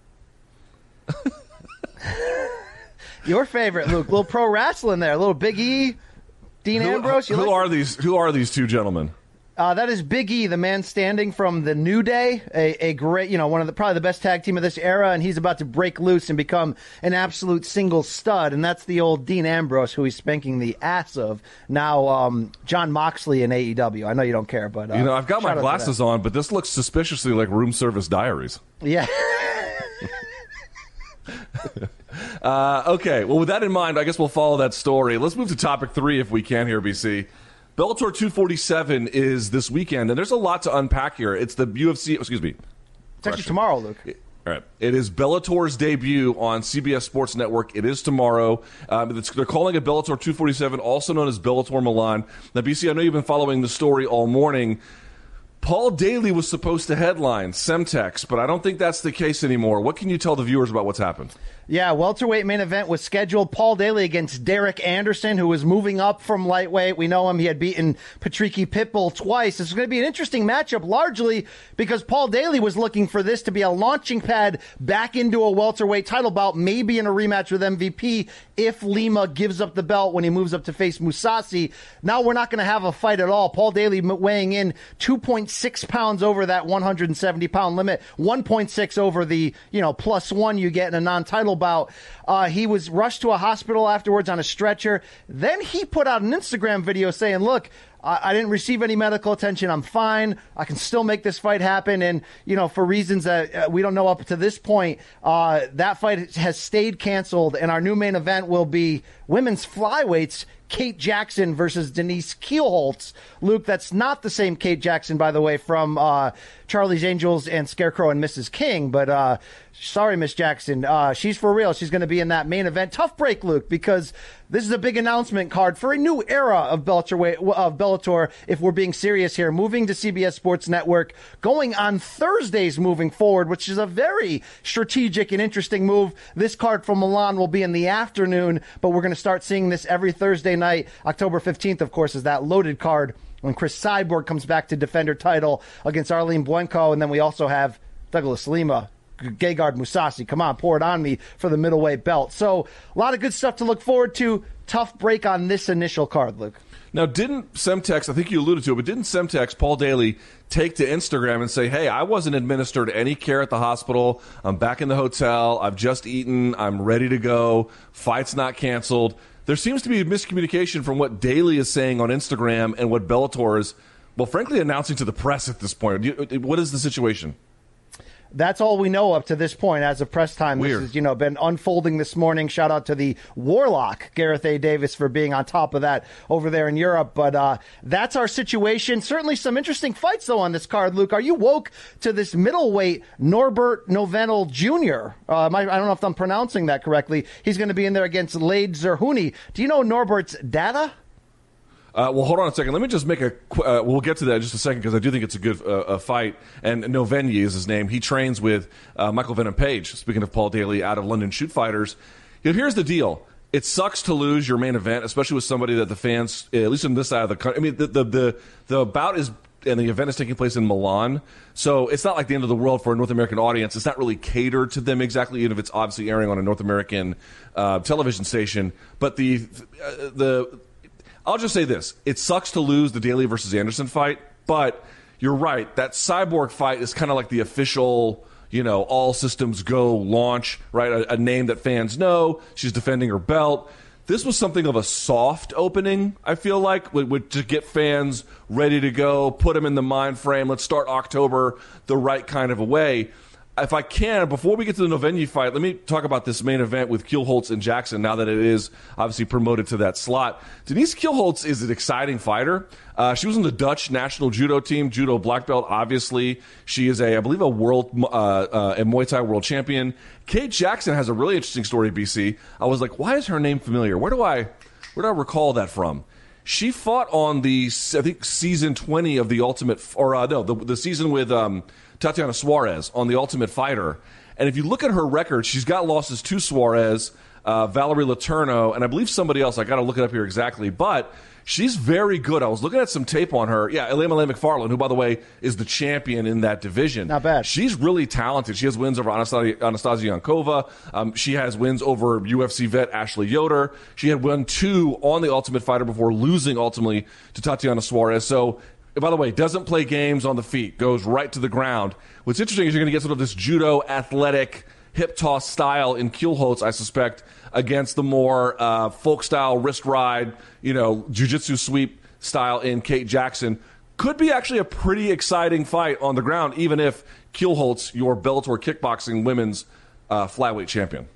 Your favorite, Luke. A little pro wrestling there. A little Big E, Dean who, Ambrose. You who like are these? Who are these two gentlemen? Uh, that is Big E, the man standing from the New Day, a, a great, you know, one of the probably the best tag team of this era, and he's about to break loose and become an absolute single stud. And that's the old Dean Ambrose, who he's spanking the ass of now. Um, John Moxley in A E W. I know you don't care, but uh, you know, I've got my glasses on, but this looks suspiciously like Room Service Diaries. Yeah. uh, okay, well, with that in mind, I guess we'll follow that story. Let's move to topic three if we can here, B C. Bellator two forty-seven is this weekend, and there's a lot to unpack here. It's the U F C, excuse me. It's actually tomorrow, Luke. All right. It is Bellator's debut on C B S Sports Network. It is tomorrow. Um, it's, they're calling it Bellator two forty-seven, also known as Bellator Milan. Now, B C, I know you've been following the story all morning. Paul Daly was supposed to headline Semtex, but I don't think that's the case anymore. What can you tell the viewers about what's happened? Yeah, welterweight main event was scheduled. Paul Daly against Derek Anderson, who was moving up from lightweight. We know him. He had beaten Patricky Pitbull twice. This is going to be an interesting matchup, largely because Paul Daly was looking for this to be a launching pad back into a welterweight title bout, maybe in a rematch with M V P if Lima gives up the belt when he moves up to face Mousasi. Now we're not going to have a fight at all. Paul Daly weighing in two point six pounds over that one hundred seventy pound limit, one point six over the, you know, plus one you get in a non-title bout. Uh, he was rushed to a hospital afterwards on a stretcher. Then he put out an Instagram video saying, look, I, I didn't receive any medical attention. I'm fine. I can still make this fight happen. And, you know, for reasons that uh, we don't know up to this point, uh, that fight has stayed canceled. And our new main event will be women's flyweights, Kate Jackson versus Denise Kielholtz. Luke, that's not the same Kate Jackson, by the way, from uh, Charlie's Angels and Scarecrow and Missus King. But uh, sorry, Miss Jackson. Uh, she's for real. She's going to be in that main event. Tough break, Luke, because this is a big announcement card for a new era of Bellator, of Bellator, if we're being serious here. Moving to C B S Sports Network, going on Thursdays moving forward, which is a very strategic and interesting move. This card from Milan will be in the afternoon, but we're going to start seeing this every Thursday night. October fifteenth, of course, is that loaded card when Chris Cyborg comes back to defend her title against Arlene Blencowe. And then we also have Douglas Lima, Gegard Mousasi. Come on, pour it on me for the middleweight belt. So a lot of good stuff to look forward to. Tough break on this initial card, Luke. Now, didn't Semtex, I think you alluded to it, but didn't Semtex, Paul Daly, take to Instagram and say, hey, I wasn't administered any care at the hospital. I'm back in the hotel. I've just eaten. I'm ready to go. Fight's not canceled. There seems to be a miscommunication from what Daly is saying on Instagram and what Bellator is, well, frankly, announcing to the press at this point. What is the situation? That's all we know up to this point as of press time. Weird. This has, you know, been unfolding this morning. Shout out to the Warlock, Gareth A. Davis, for being on top of that over there in Europe. But uh, that's our situation. Certainly some interesting fights, though, on this card, Luke. Are you woke to this middleweight Norbert Novenel Junior? Uh, I don't know if I'm pronouncing that correctly. He's going to be in there against Lade Zerhouni. Do you know Norbert's data? Uh, well, hold on a second. Let me just make a uh, – we'll get to that in just a second because I do think it's a good uh, a fight. And Novenyi is his name. He trains with uh, Michael Venom Page, speaking of Paul Daly, out of London Shoot Fighters. You know, here's the deal. It sucks to lose your main event, especially with somebody that the fans, at least on this side of the country – I mean, the, the, the, the bout is – and the event is taking place in Milan. So it's not like the end of the world for a North American audience. It's not really catered to them exactly, even if it's obviously airing on a North American uh, television station. But the uh, the – I'll just say this. It sucks to lose the Daly versus Anderson fight, but you're right. That Cyborg fight is kind of like the official, you know, all systems go launch, right? A, a name that fans know. She's defending her belt. This was something of a soft opening, I feel like, with, with, to get fans ready to go, put them in the mind frame. Let's start October the right kind of a way. if I can, before we get to the Novenyi fight, let me talk about this main event with Kielholtz and Jackson, now that it is obviously promoted to that slot. Denise Kielholtz is an exciting fighter. Uh, she was on the Dutch national judo team, judo black belt, obviously. She is, a, I believe, a world uh, uh, a Muay Thai world champion. Kate Jackson has a really interesting story, B C. I was like, why is her name familiar? Where do I, where do I recall that from? She fought on the, I think, season twenty of the Ultimate, or uh, no, the, the season with um, Tatiana Suarez on the Ultimate Fighter. And if you look at her record, she's got losses to Suarez, uh, Valerie Letourneau, and I believe somebody else. I got to look it up here exactly. But she's very good. I was looking at some tape on her. Yeah, Ilima McFarland, who, by the way, is the champion in that division. Not bad. She's really talented. She has wins over Anastasia, Anastasia Yankova. Um, she has wins over U F C vet Ashley Yoder. She had won two on the Ultimate Fighter before losing ultimately to Tatiana Suarez. So, by the way, doesn't play games on the feet, goes right to the ground. What's interesting is you're going to get sort of this judo athletic hip toss style in Kielholtz, I suspect, against the more uh, folk style wrist ride, you know, jiu-jitsu sweep style in Kate Jackson. Could be actually a pretty exciting fight on the ground, even if Kielholtz, your Bellator kickboxing women's uh, flyweight champion.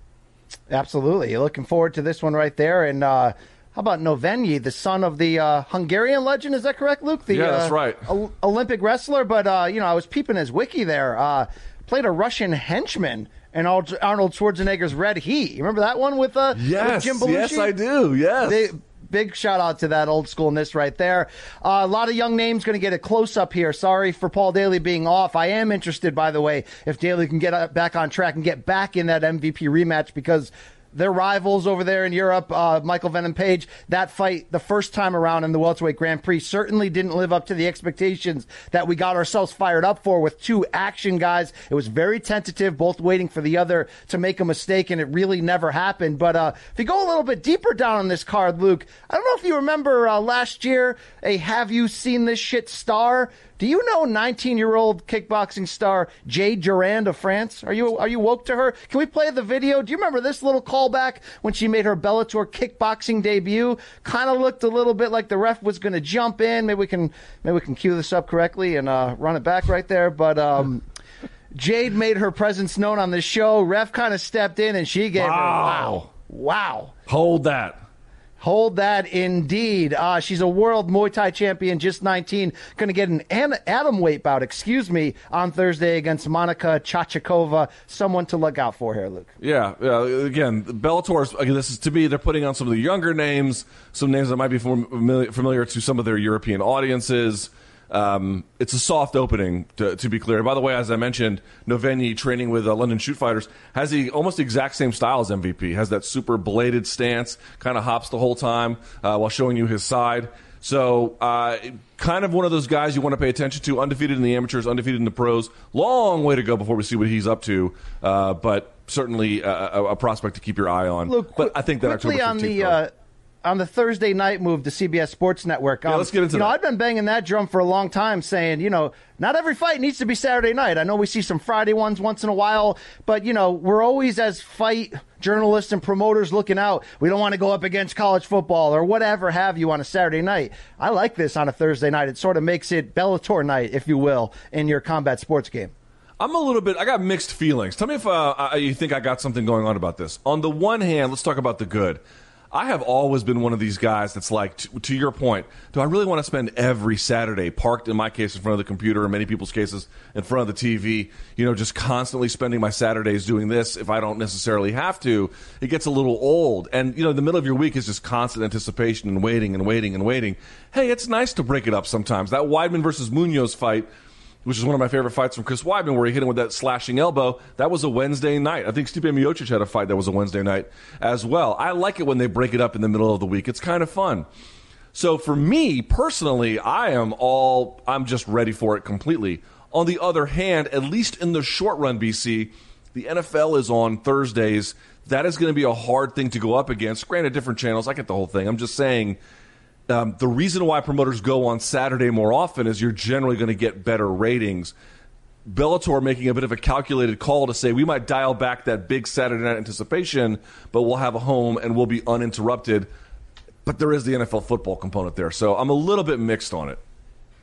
Absolutely. Looking forward to this one right there. And uh, how about Novenyi, the son of the uh, Hungarian legend? Is that correct, Luke? The, yeah, that's uh, right. o- Olympic wrestler. But, uh, you know, I was peeping his wiki there. Uh, played a Russian henchman in Arnold Schwarzenegger's Red Heat. You remember that one with, uh, yes, with Jim Belushi? Yes, I do. Yes. They, Big shout out to that old schoolness right there. Uh, a lot of young names going to get a close up here. Sorry for Paul Daly being off. I am interested, by the way, if Daly can get back on track and get back in that M V P rematch, because their rivals over there in Europe, uh, Michael Venom Page, that fight the first time around in the welterweight Grand Prix certainly didn't live up to the expectations that we got ourselves fired up for with two action guys. It was very tentative, both waiting for the other to make a mistake, and it really never happened. But uh, if you go a little bit deeper down on this card, Luke, I don't know if you remember uh, last year, a Have You Seen This Shit star. Do you know nineteen-year-old kickboxing star Jade Durand of France? Are you are you woke to her? Can we play the video? Do you remember this little callback when she made her Bellator kickboxing debut? Kind of looked a little bit like the ref was going to jump in. Maybe we can maybe we can cue this up correctly and uh, run it back right there. But um, Jade made her presence known on this show. Ref kind of stepped in and she gave wow. her wow, wow. Hold that. Hold that indeed. Uh, she's a world Muay Thai champion, just nineteen. Going to get an atom weight bout, excuse me, on Thursday against Monica Chachakova. Someone to look out for here, Luke. Yeah. Uh, again, Bellator's, again, this is to me, they're putting on some of the younger names, some names that might be familiar, familiar to some of their European audiences. Um, it's a soft opening, to, to be clear. By the way, as I mentioned, Novenyi, training with uh, London Shoot Fighters, has the almost the exact same style as M V P. Has that super bladed stance, kind of hops the whole time uh, while showing you his side. So uh, kind of one of those guys you want to pay attention to. Undefeated in the amateurs, undefeated in the pros. Long way to go before we see what he's up to. Uh, but certainly a, a, a prospect to keep your eye on. Luke, but I think that quickly October fifteenth on the. Uh, on the Thursday night move to C B S Sports Network. Um, yeah, let's get into you know, that. I've been banging that drum for a long time saying, you know, not every fight needs to be Saturday night. I know we see some Friday ones once in a while, but, you know, we're always as fight journalists and promoters looking out. We don't want to go up against college football or whatever have you on a Saturday night. I like this on a Thursday night. It sort of makes it Bellator night, if you will, in your combat sports game. I'm a little bit, I got mixed feelings. Tell me if uh, I, you think I got something going on about this. On the one hand, let's talk about the good. I have always been one of these guys that's like, to, to your point, do I really want to spend every Saturday parked, in my case, in front of the computer, in many people's cases, in front of the T V, you know, just constantly spending my Saturdays doing this if I don't necessarily have to? It gets a little old. And, you know, the middle of your week is just constant anticipation and waiting and waiting and waiting. Hey, it's nice to break it up sometimes. That Weidman versus Munoz fight, which is one of my favorite fights from Chris Weidman, where he hit him with that slashing elbow. That was a Wednesday night. I think Stipe Miocic had a fight that was a Wednesday night as well. I like it when they break it up in the middle of the week. It's kind of fun. So for me, personally, I am all, I'm just ready for it completely. On the other hand, at least in the short run, B C, the N F L is on Thursdays. That is going to be a hard thing to go up against. Granted, different channels. I get the whole thing. I'm just saying, Um, the reason why promoters go on Saturday more often is you're generally going to get better ratings. Bellator making a bit of a calculated call to say we might dial back that big Saturday night anticipation, but we'll have a home and we'll be uninterrupted. But there is the N F L football component there, so I'm a little bit mixed on it.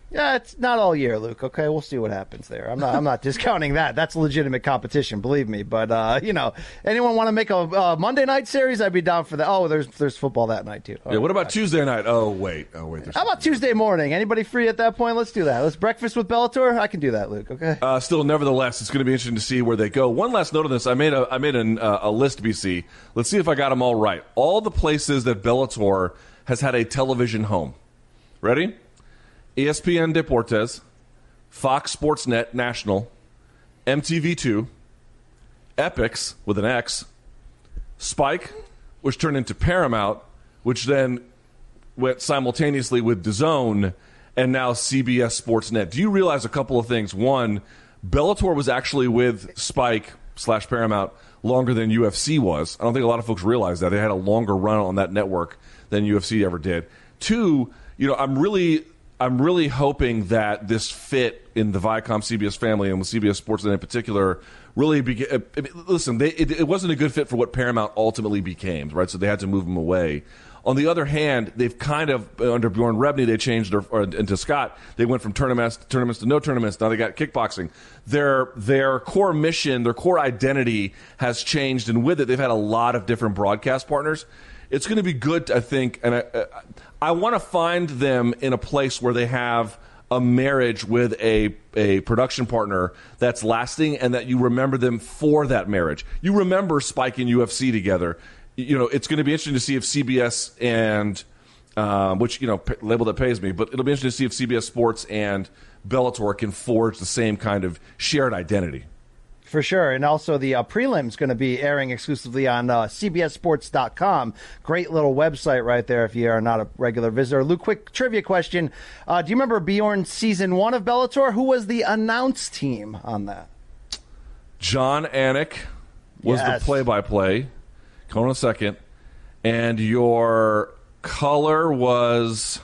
Yeah, it's not all year, Luke. Okay, we'll see what happens there. I'm not. I'm not discounting that. That's legitimate competition, believe me. But uh, you know, anyone want to make a uh, Monday night series? I'd be down for that. Oh, there's there's football that night too. Oh, yeah. What about Tuesday night? Oh wait. Oh wait. How about Tuesday morning? Anybody free at that point? Let's do that. Let's breakfast with Bellator. I can do that, Luke. Okay. Uh, still, nevertheless, it's going to be interesting to see where they go. One last note on this: I made a I made an, uh, a list, B C. Let's see if I got them all right. All the places that Bellator has had a television home. Ready? E S P N Deportes, Fox Sports Net National, M T V two, Epix with an X, Spike, which turned into Paramount, which then went simultaneously with DAZN, and now C B S Sports Net. Do you realize a couple of things? One, Bellator was actually with Spike slash Paramount longer than U F C was. I don't think a lot of folks realize that. They had a longer run on that network than U F C ever did. Two, you know, I'm really... I'm really hoping that this fit in the Viacom C B S family and with C B S Sports in particular really began. I mean, listen, they, it, it wasn't a good fit for what Paramount ultimately became, right? So they had to move them away. On the other hand, they've kind of, under Bjorn Rebney, they changed their, or, and to Scott, they went from tournaments, tournaments to no tournaments. Now they got kickboxing. Their their core mission, their core identity has changed, and with it, they've had a lot of different broadcast partners. It's going to be good, I think, and I, I want to find them in a place where they have a marriage with a, a production partner that's lasting and that you remember them for that marriage. You remember Spike and U F C together. You know, it's going to be interesting to see if C B S and, um, which, you know, p- label that pays me, but it'll be interesting to see if C B S Sports and Bellator can forge the same kind of shared identity. For sure. And also the uh, prelim's going to be airing exclusively on uh, C B S Sports dot com. Great little website right there if you are not a regular visitor. Luke, quick trivia question. Uh, do you remember Bjorn's season one of Bellator? Who was the announce team on that? John Anik was Yes. the play-by-play. Hold on a second. And your color was,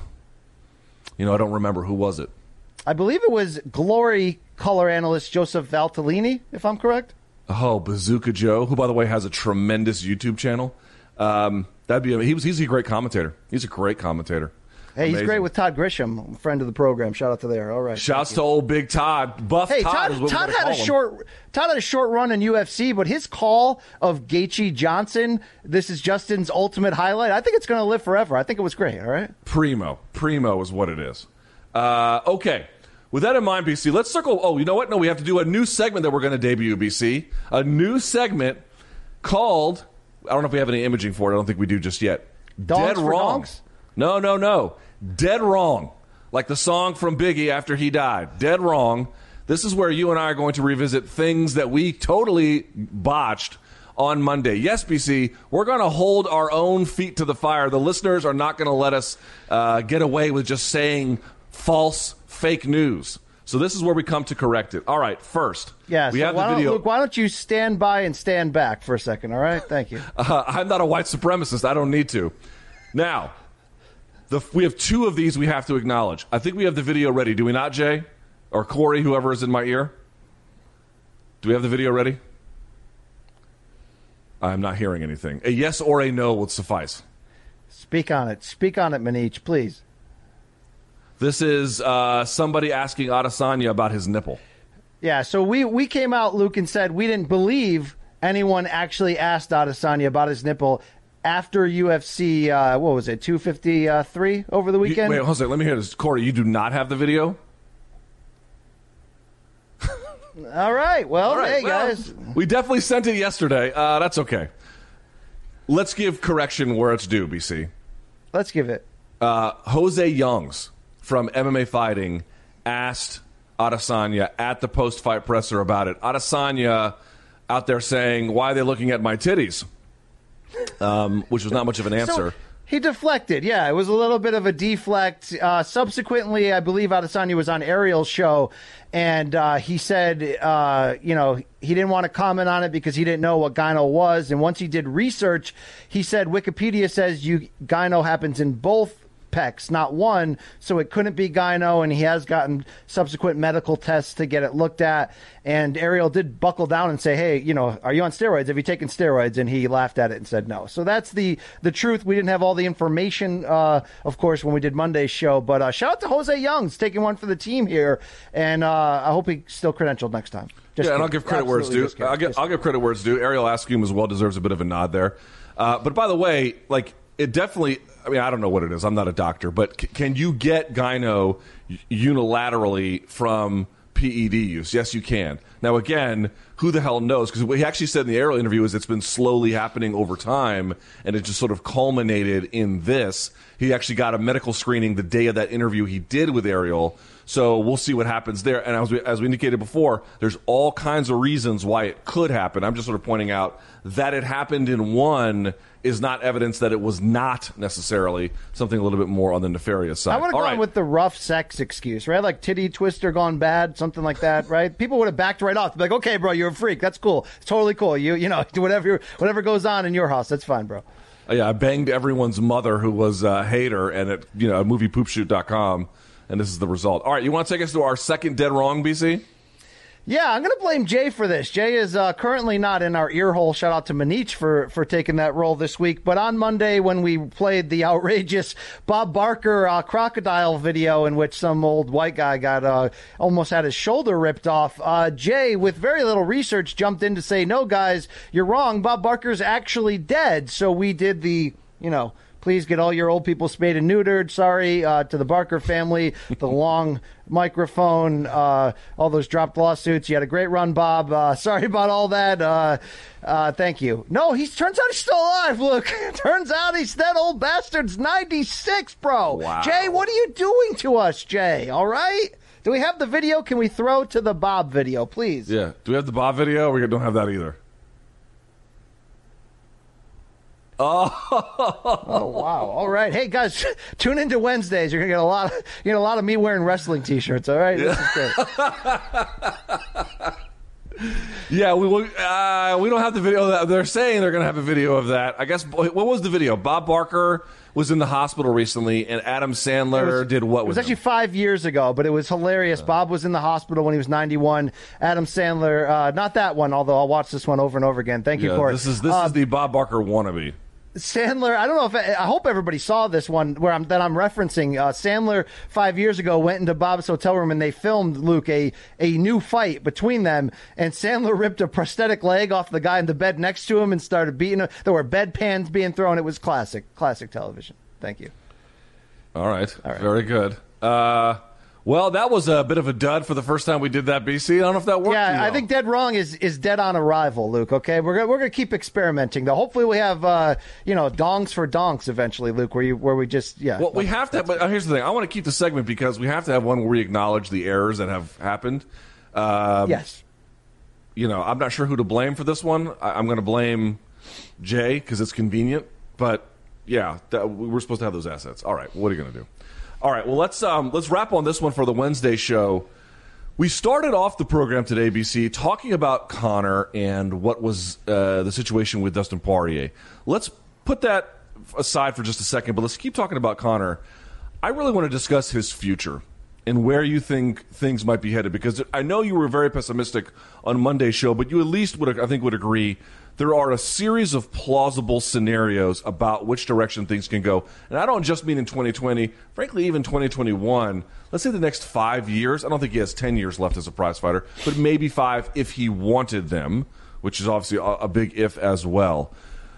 you know, I don't remember. Who was it? I believe it was Glory color analyst Joseph Valtellini, if I'm correct. Oh, Bazooka Joe, who, by the way, has a tremendous YouTube channel. Um, that'd be he was he's a great commentator. He's a great commentator. Hey, he's Amazing. great with Todd Grisham, friend of the program. Shout out to there. All right. Shouts to old Big Todd. Buff Hey, Todd, Todd, is what Todd we're gonna had a call him. short Todd had a short run in U F C, but his call of Gaethje Johnson, this is Justin's ultimate highlight. I think it's going to live forever. I think it was great. All right. Primo. Primo is what it is. Uh, okay. With that in mind, B C, let's circle. Oh, you know what? No, we have to do a new segment that we're going to debut, B C. A new segment called, I don't know if we have any imaging for it. I don't think we do just yet. Donks Dead for Wrong. donks? No, no, no. Dead Wrong. Like the song from Biggie after he died. Dead Wrong. This is where you and I are going to revisit things that we totally botched on Monday. Yes, B C, we're going to hold our own feet to the fire. The listeners are not going to let us uh, get away with just saying false, fake news. So this is where we come to correct it. All right, first, Yeah, we so have why the don't, video. Luke, why don't you stand by and stand back for a second, all right? Thank you. Uh, I'm not a white supremacist. I don't need to. Now, the, we have two of these we have to acknowledge. I think we have the video ready. Do we not, Jay? Or Corey, whoever is in my ear? Do we have the video ready? I'm not hearing anything. A yes or a no would suffice. Speak on it. Speak on it, Manich, please. This is uh, somebody asking Adesanya about his nipple. Yeah, so we, we came out, Luke, and said we didn't believe anyone actually asked Adesanya about his nipple after U F C, uh, what was it, two fifty-three over the You, weekend? wait, hold on a second. Let me hear this. Corey, you do not have the video? All right, well, All right, hey, well, guys. We definitely sent it yesterday. Uh, that's okay. Let's give correction where it's due, B C. Let's give it. Uh, Jose Youngs from M M A Fighting asked Adesanya at the post-fight presser about it. Adesanya out there saying, why are they looking at my titties? Um, which was not much of an answer. So he deflected. Yeah, it was a little bit of a deflect. Uh, subsequently, I believe Adesanya was on Ariel's show, and uh, he said, uh, you know, he didn't want to comment on it because he didn't know what gyno was. And once he did research, he said Wikipedia says you gyno happens in both pecs, not one. So it couldn't be gyno, and he has gotten subsequent medical tests to get it looked at. And Ariel did buckle down and say, hey, you know, are you on steroids? Have you taken steroids? And he laughed at it and said no. So that's the, the truth. We didn't have all the information, uh, of course, when we did Monday's show. But uh, shout out to Jose Youngs taking one for the team here. And uh, I hope he's still credentialed next time. Just yeah, and kidding. I'll give credit where it's due. I'll give, I'll give credit where it's due. Ariel Askew as well deserves a bit of a nod there. Uh, but by the way, like, it definitely, I mean, I don't know what it is. I'm not a doctor. But c- can you get gyno unilaterally from P E D use? Yes, you can. Now, again, who the hell knows? Because what he actually said in the Ariel interview is it's been slowly happening over time, and it just sort of culminated in this. He actually got a medical screening the day of that interview he did with Ariel. So we'll see what happens there. And as we, as we indicated before, there's all kinds of reasons why it could happen. I'm just sort of pointing out that it happened in one is not evidence that it was not necessarily something a little bit more on the nefarious side. I would have all gone right. with the rough sex excuse, right? Like titty twister gone bad, something like that, right? People would have backed right off. Be like, okay, bro, you're a freak. That's cool. It's totally cool. You you know, whatever whatever goes on in your house, that's fine, bro. Oh, yeah, I banged everyone's mother who was a hater and at, you know, movie poop shoot dot com, and this is the result. All right, you want to take us to our second dead wrong, B C? Yeah, I'm going to blame Jay for this. Jay is uh, currently not in our ear hole. Shout out to Manich for, for taking that role this week. But on Monday, when we played the outrageous Bob Barker uh, crocodile video in which some old white guy got uh, almost had his shoulder ripped off, uh, Jay, with very little research, jumped in to say, no, guys, you're wrong. Bob Barker's actually dead. So we did the, you know, please get all your old people spayed and neutered. Sorry uh, to the Barker family, the long microphone, uh, all those dropped lawsuits. You had a great run, Bob. Uh, sorry about all that. Uh, uh, thank you. No, he turns out he's still alive. Look, turns out he's that old bastard's ninety-six, bro. Wow. Jay, what are you doing to us, Jay? All right? Do we have the video? Can we throw to the Bob video, please? Yeah. Do we have the Bob video? We don't have that either. Oh. oh wow! All right, hey guys, tune into Wednesdays. You're gonna get a lot of you get a lot of me wearing wrestling T-shirts. All right, this is great. Yeah, we uh, we don't have the video. They're saying they're gonna have a video of that. I guess what was the video? Bob Barker was in the hospital recently, and Adam Sandler was, did what? It was with actually him? five years ago, but it was hilarious. Uh, Bob was in the hospital when he was ninety-one. Adam Sandler, uh, not that one, although I'll watch this one over and over again. Thank you yeah, for this it. Is, this uh, is the Bob Barker wannabe. Sandler, I don't know if I hope everybody saw this one where I'm that I'm referencing. Uh, Sandler five years ago went into Bob's hotel room and they filmed Luke a a new fight between them. And Sandler ripped a prosthetic leg off the guy in the bed next to him and started beating him. There were bedpans being thrown. It was classic, classic television. Thank you. All right, All right. Very good. Uh, well, that was a bit of a dud for the first time we did that, B C. I don't know if that worked. Yeah, well. I think dead wrong is, is dead on arrival, Luke. Okay, we're gonna, we're gonna keep experimenting though. Hopefully, we have uh, you know dongs for donks eventually, Luke. Where you where we just yeah. Well, we have to. Have, but here's the thing: I want to keep the segment because we have to have one where we acknowledge the errors that have happened. Um, yes. You know, I'm not sure who to blame for this one. I, I'm going to blame Jay because it's convenient, but yeah, that, we're supposed to have those assets. All right, what are you going to do? All right, well, let's um, let's wrap on this one for the Wednesday show. We started off the program today, B C, talking about Conor and what was uh, the situation with Dustin Poirier. Let's put that aside for just a second, but let's keep talking about Conor. I really want to discuss his future and where you think things might be headed, because I know you were very pessimistic on Monday's show, but you at least would, I think, would agree there are a series of plausible scenarios about which direction things can go. And I don't just mean in twenty twenty, frankly, even twenty twenty-one. Let's say the next five years. I don't think he has ten years left as a prize fighter, but maybe five if he wanted them, which is obviously a, a big if as well.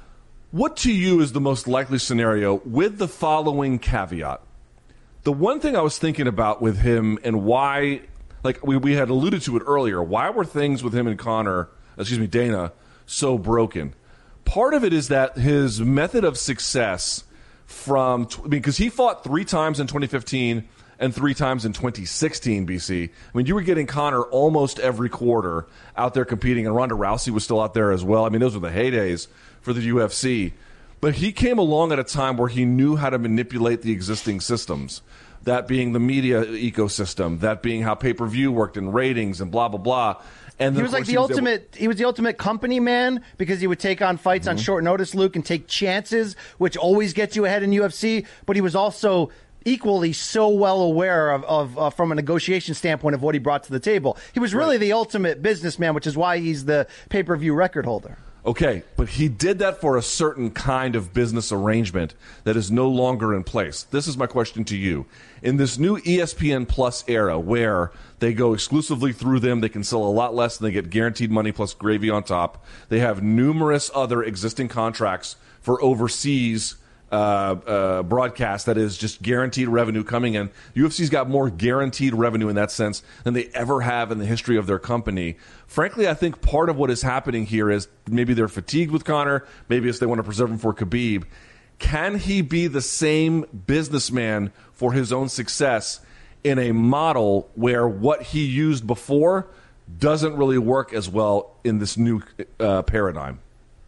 What to you is the most likely scenario with the following caveat? The one thing I was thinking about with him and why, like we, we had alluded to it earlier, why were things with him and Conor, excuse me, Dana, so broken? Part of it is that his method of success from, I mean, because he fought three times in twenty fifteen and three times in twenty sixteen, B C. I mean, you were getting Conor almost every quarter out there competing, and Ronda Rousey was still out there as well. I mean, those were the heydays for the U F C. But he came along at a time where he knew how to manipulate the existing systems, that being the media ecosystem, that being how pay-per-view worked and ratings and blah, blah, blah. And he was like the he was ultimate. Able- he was the ultimate company man because he would take on fights mm-hmm. on short notice, Luke, and take chances, which always gets you ahead in U F C. But he was also equally so well aware of, of uh, from a negotiation standpoint of what he brought to the table. He was really right. the ultimate businessman, which is why he's the pay-per-view record holder. Okay, but he did that for a certain kind of business arrangement that is no longer in place. This is my question to you. In this new E S P N Plus era where they go exclusively through them, they can sell a lot less and they get guaranteed money plus gravy on top. They have numerous other existing contracts for overseas Uh, uh, broadcast that is just guaranteed revenue coming in. U F C's got more guaranteed revenue in that sense than they ever have in the history of their company. Frankly, I think part of what is happening here is maybe they're fatigued with Conor, maybe it's they want to preserve him for Khabib. Can he be the same businessman for his own success in a model where what he used before doesn't really work as well in this new uh, paradigm?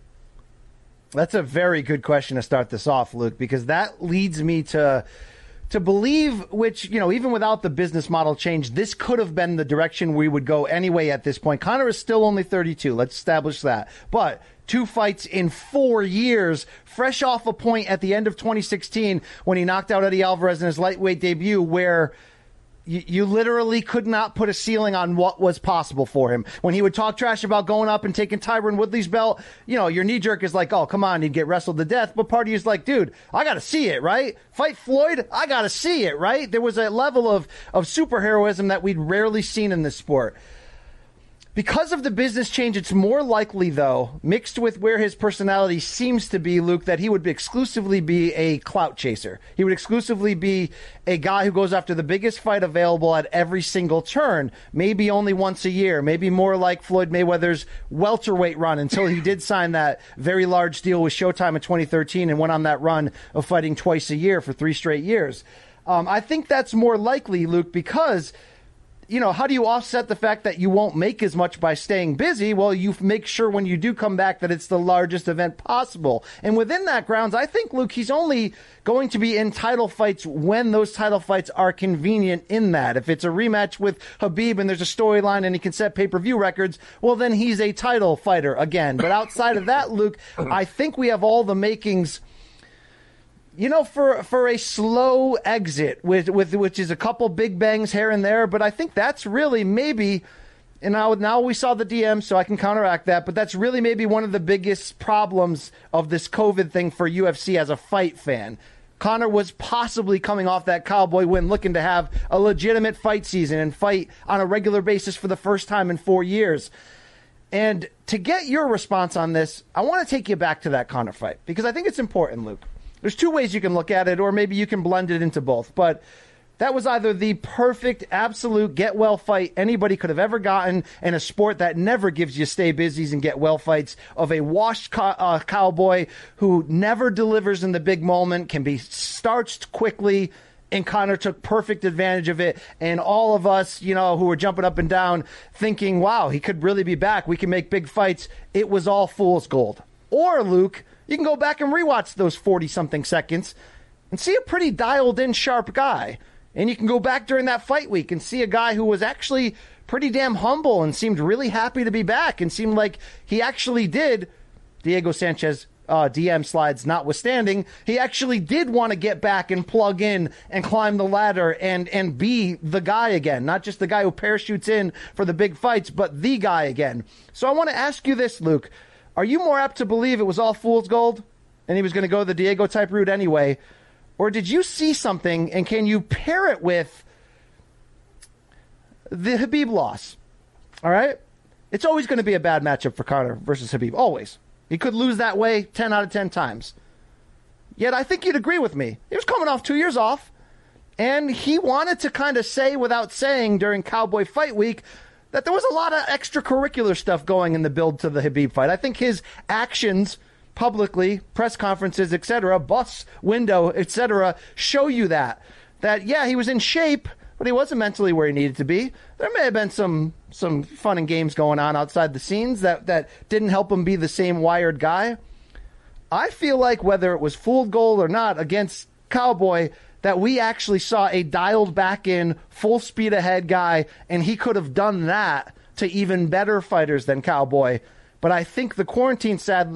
That's a very good question to start this off, Luke, because that leads me to to believe, which, you know, even without the business model change, this could have been the direction we would go anyway at this point. Conor is still only thirty-two. Let's establish that. But two fights in four years, fresh off a point at the end of twenty sixteen when he knocked out Eddie Alvarez in his lightweight debut, where You, you literally could not put a ceiling on what was possible for him. When he would talk trash about going up and taking Tyron Woodley's belt, you know, your knee jerk is like, oh, come on, he'd get wrestled to death. But part of you is like, dude, I got to see it, right? Fight Floyd, I got to see it, right? There was a level of, of superheroism that we'd rarely seen in this sport. Because of the business change, it's more likely, though, mixed with where his personality seems to be, Luke, that he would exclusively be a clout chaser. He would exclusively be a guy who goes after the biggest fight available at every single turn, maybe only once a year, maybe more like Floyd Mayweather's welterweight run until he did sign that very large deal with Showtime in twenty thirteen and went on that run of fighting twice a year for three straight years. Um, I think that's more likely, Luke, because... You know, how do you offset the fact that you won't make as much by staying busy? Well, you make sure when you do come back that it's the largest event possible. And within that grounds, I think, Luke, he's only going to be in title fights when those title fights are convenient in that. If it's a rematch with Khabib and there's a storyline and he can set pay-per-view records, well, then he's a title fighter again. But outside of that, Luke, I think we have all the makings... You know, for for a slow exit, with, with which is a couple big bangs here and there, but I think that's really maybe, and now, now we saw the D M, so I can counteract that, but that's really maybe one of the biggest problems of this COVID thing for U F C as a fight fan. Conor was possibly coming off that Cowboy win, looking to have a legitimate fight season and fight on a regular basis for the first time in four years. And to get your response on this, I want to take you back to that Conor fight, because I think it's important, Luke. There's two ways you can look at it, or maybe you can blend it into both. But that was either the perfect, absolute get-well fight anybody could have ever gotten in a sport that never gives you stay-busies and get-well fights, of a washed co- uh, cowboy who never delivers in the big moment, can be starched quickly, and Conor took perfect advantage of it. And all of us, you know, who were jumping up and down thinking, wow, he could really be back. We can make big fights. It was all fool's gold. Or, Luke... You can go back and rewatch those forty-something seconds and see a pretty dialed-in, sharp guy. And you can go back during that fight week and see a guy who was actually pretty damn humble and seemed really happy to be back and seemed like he actually did, Diego Sanchez uh, D M slides notwithstanding, he actually did want to get back and plug in and climb the ladder and, and be the guy again. Not just the guy who parachutes in for the big fights, but the guy again. So I want to ask you this, Luke. Are you more apt to believe it was all fool's gold and he was going to go the Diego-type route anyway? Or did you see something, and can you pair it with the Khabib loss? All right? It's always going to be a bad matchup for Conor versus Khabib. Always. He could lose that way ten out of ten times. Yet I think you'd agree with me. He was coming off two years off, and he wanted to kind of say without saying during Cowboy Fight Week that there was a lot of extracurricular stuff going in the build to the Khabib fight. I think his actions publicly, press conferences, et cetera, bus window, et cetera, show you that. That, yeah, he was in shape, but he wasn't mentally where he needed to be. There may have been some some fun and games going on outside the scenes that, that didn't help him be the same wired guy. I feel like whether it was fooled gold or not against Cowboy, that we actually saw a dialed back in, full speed ahead guy, and he could have done that to even better fighters than Cowboy. But I think the quarantine, sadly,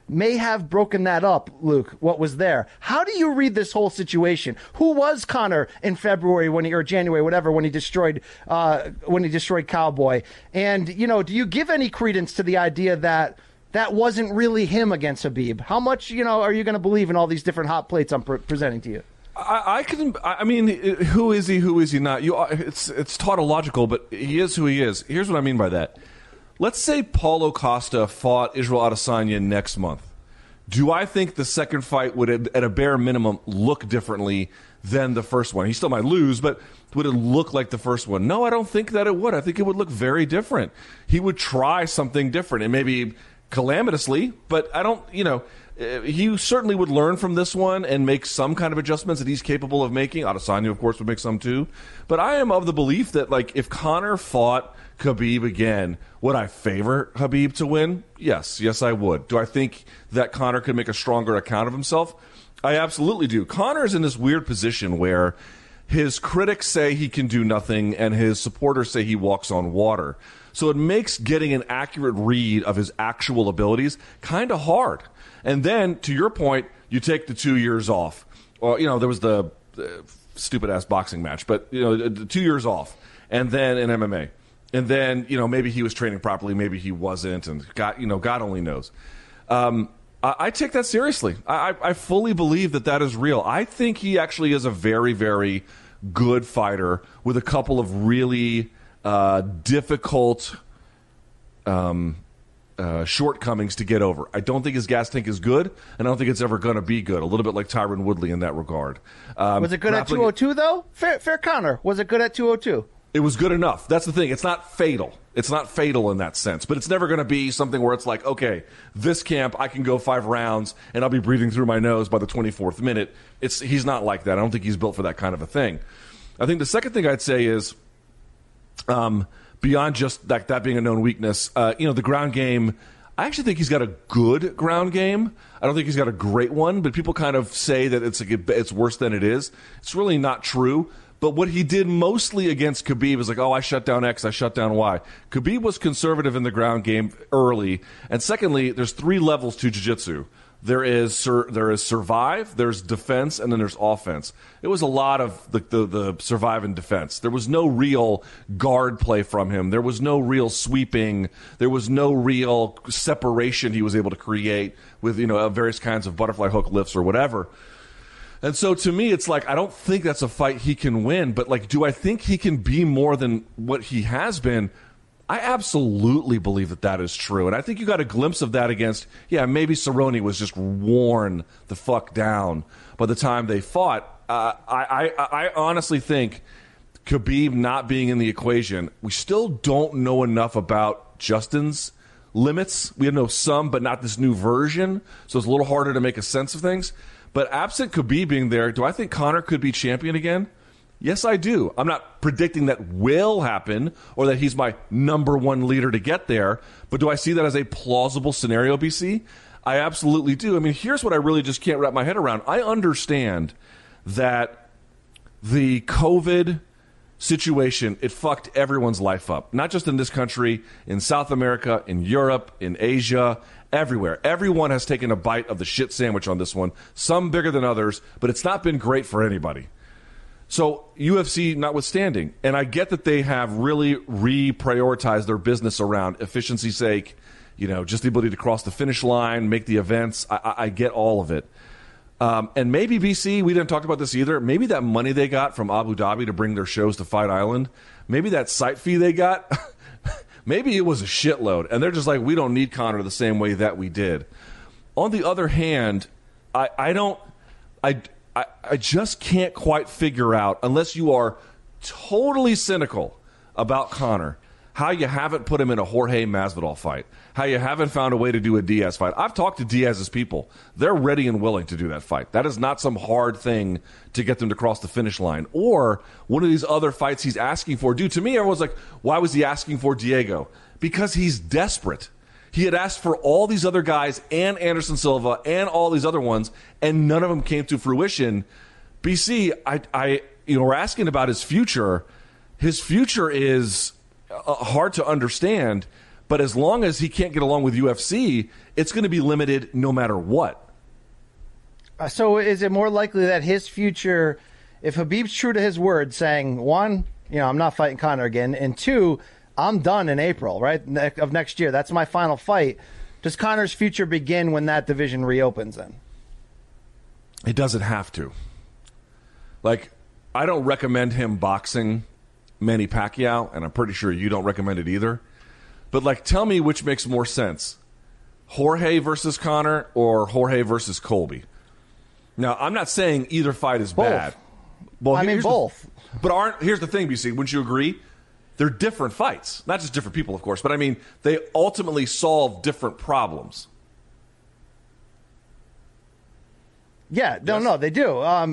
may have broken that up, Luke, what was there. How do you read this whole situation? Who was Conor in February when he, or January, whatever, when he destroyed uh, when he destroyed Cowboy? And, you know, do you give any credence to the idea that that wasn't really him against Khabib? How much, you know, are you going to believe in all these different hot plates I'm pre- presenting to you? I, I can. I mean, who is he? Who is he not? You. It's it's tautological, but he is who he is. Here's what I mean by that. Let's say Paulo Costa fought Israel Adesanya next month. Do I think the second fight would, at a bare minimum, look differently than the first one? He still might lose, but would it look like the first one? No, I don't think that it would. I think it would look very different. He would try something different, and maybe calamitously, but I don't, you know, he certainly would learn from this one and make some kind of adjustments that he's capable of making. Adesanya, of course, would make some too. But I am of the belief that, like, if Conor fought Khabib again, would I favor Khabib to win? Yes. Yes, I would. Do I think that Conor could make a stronger account of himself? I absolutely do. Conor's in this weird position where his critics say he can do nothing and his supporters say he walks on water. So it makes getting an accurate read of his actual abilities kind of hard. And then, to your point, you take the two years off. Or, you know, there was the, the stupid-ass boxing match, but, you know, the two years off. And then in M M A. And then, you know, maybe he was training properly, maybe he wasn't, and God, you know, God only knows. Um, I, I take that seriously. I, I fully believe that that is real. I think he actually is a very, very good fighter with a couple of really uh, difficult um, uh, shortcomings to get over. I don't think his gas tank is good, and I don't think it's ever going to be good. A little bit like Tyron Woodley in that regard. Um, was it good at two oh two, though? Fair, fair Conor. Was it good at two oh two? It was good enough. That's the thing. It's not fatal. It's not fatal in that sense. But it's never going to be something where it's like, okay, this camp, I can go five rounds, and I'll be breathing through my nose by the twenty-fourth minute. It's He's not like that. I don't think he's built for that kind of a thing. I think the second thing I'd say is, um, beyond just that, that being a known weakness, uh, you know, the ground game, I actually think he's got a good ground game. I don't think he's got a great one, but people kind of say that it's, it's worse than it is. It's really not true. But what he did mostly against Khabib is like, oh, I shut down X, I shut down Y. Khabib was conservative in the ground game early. And secondly, there's three levels to jiu-jitsu. There is sur- there is survive, there's defense, and then there's offense. It was a lot of the, the, the survive and defense. There was no real guard play from him. There was no real sweeping. There was no real separation he was able to create with, you know, various kinds of butterfly hook lifts or whatever. And so to me, it's like, I don't think that's a fight he can win, but like, do I think he can be more than what he has been? I absolutely believe that that is true. And I think you got a glimpse of that against, yeah, maybe Cerrone was just worn the fuck down by the time they fought. Uh, I, I, I honestly think Khabib not being in the equation, we still don't know enough about Justin's limits. We know some, but not this new version. So it's a little harder to make a sense of things. But absent Khabib being there, do I think Conor could be champion again? Yes, I do. I'm not predicting that will happen or that he's my number one leader to get there. But do I see that as a plausible scenario, B C? I absolutely do. I mean, here's what I really just can't wrap my head around. I understand that the COVID situation, it fucked everyone's life up. Not just in this country, in South America, in Europe, in Asia, everywhere. Everyone has taken a bite of the shit sandwich on this one, some bigger than others, but it's not been great for anybody. So U F C notwithstanding, and I get that they have really reprioritized their business around efficiency's sake, you know, just the ability to cross the finish line, make the events. I, I, I get all of it. Um, and maybe B C, we didn't talk about this either, maybe that money they got from Abu Dhabi to bring their shows to Fight Island, maybe that site fee they got, maybe it was a shitload. And they're just like, we don't need Conor the same way that we did. On the other hand, I, I don't, I, I, I just can't quite figure out, unless you are totally cynical about Conor, how you haven't put him in a Jorge Masvidal fight, how you haven't found a way to do a Diaz fight. I've talked to Diaz's people. They're ready and willing to do that fight. That is not some hard thing to get them to cross the finish line. Or one of these other fights he's asking for. Dude, to me, everyone's like, why was he asking for Diego? Because he's desperate. He had asked for all these other guys and Anderson Silva and all these other ones, and none of them came to fruition. B C, I, I, you know, we're asking about his future. His future is uh, hard to understand, But as long as he can't get along with U F C, it's going to be limited no matter what. Uh, so is it more likely that his future, if Khabib's true to his word, saying, one, you know, I'm not fighting Conor again, and two, I'm done in April, right, ne- of next year. That's my final fight. Does Conor's future begin when that division reopens then? It doesn't have to. Like, I don't recommend him boxing Manny Pacquiao, and I'm pretty sure you don't recommend it either. But, like, tell me which makes more sense. Jorge versus Conor or Jorge versus Colby? Now, I'm not saying either fight is both. bad. Well, I mean, both. The, but aren't here's the thing, B C. Wouldn't you agree? They're different fights. Not just different people, of course, but I mean, they ultimately solve different problems. Yeah, no, yes. no, they do. Um,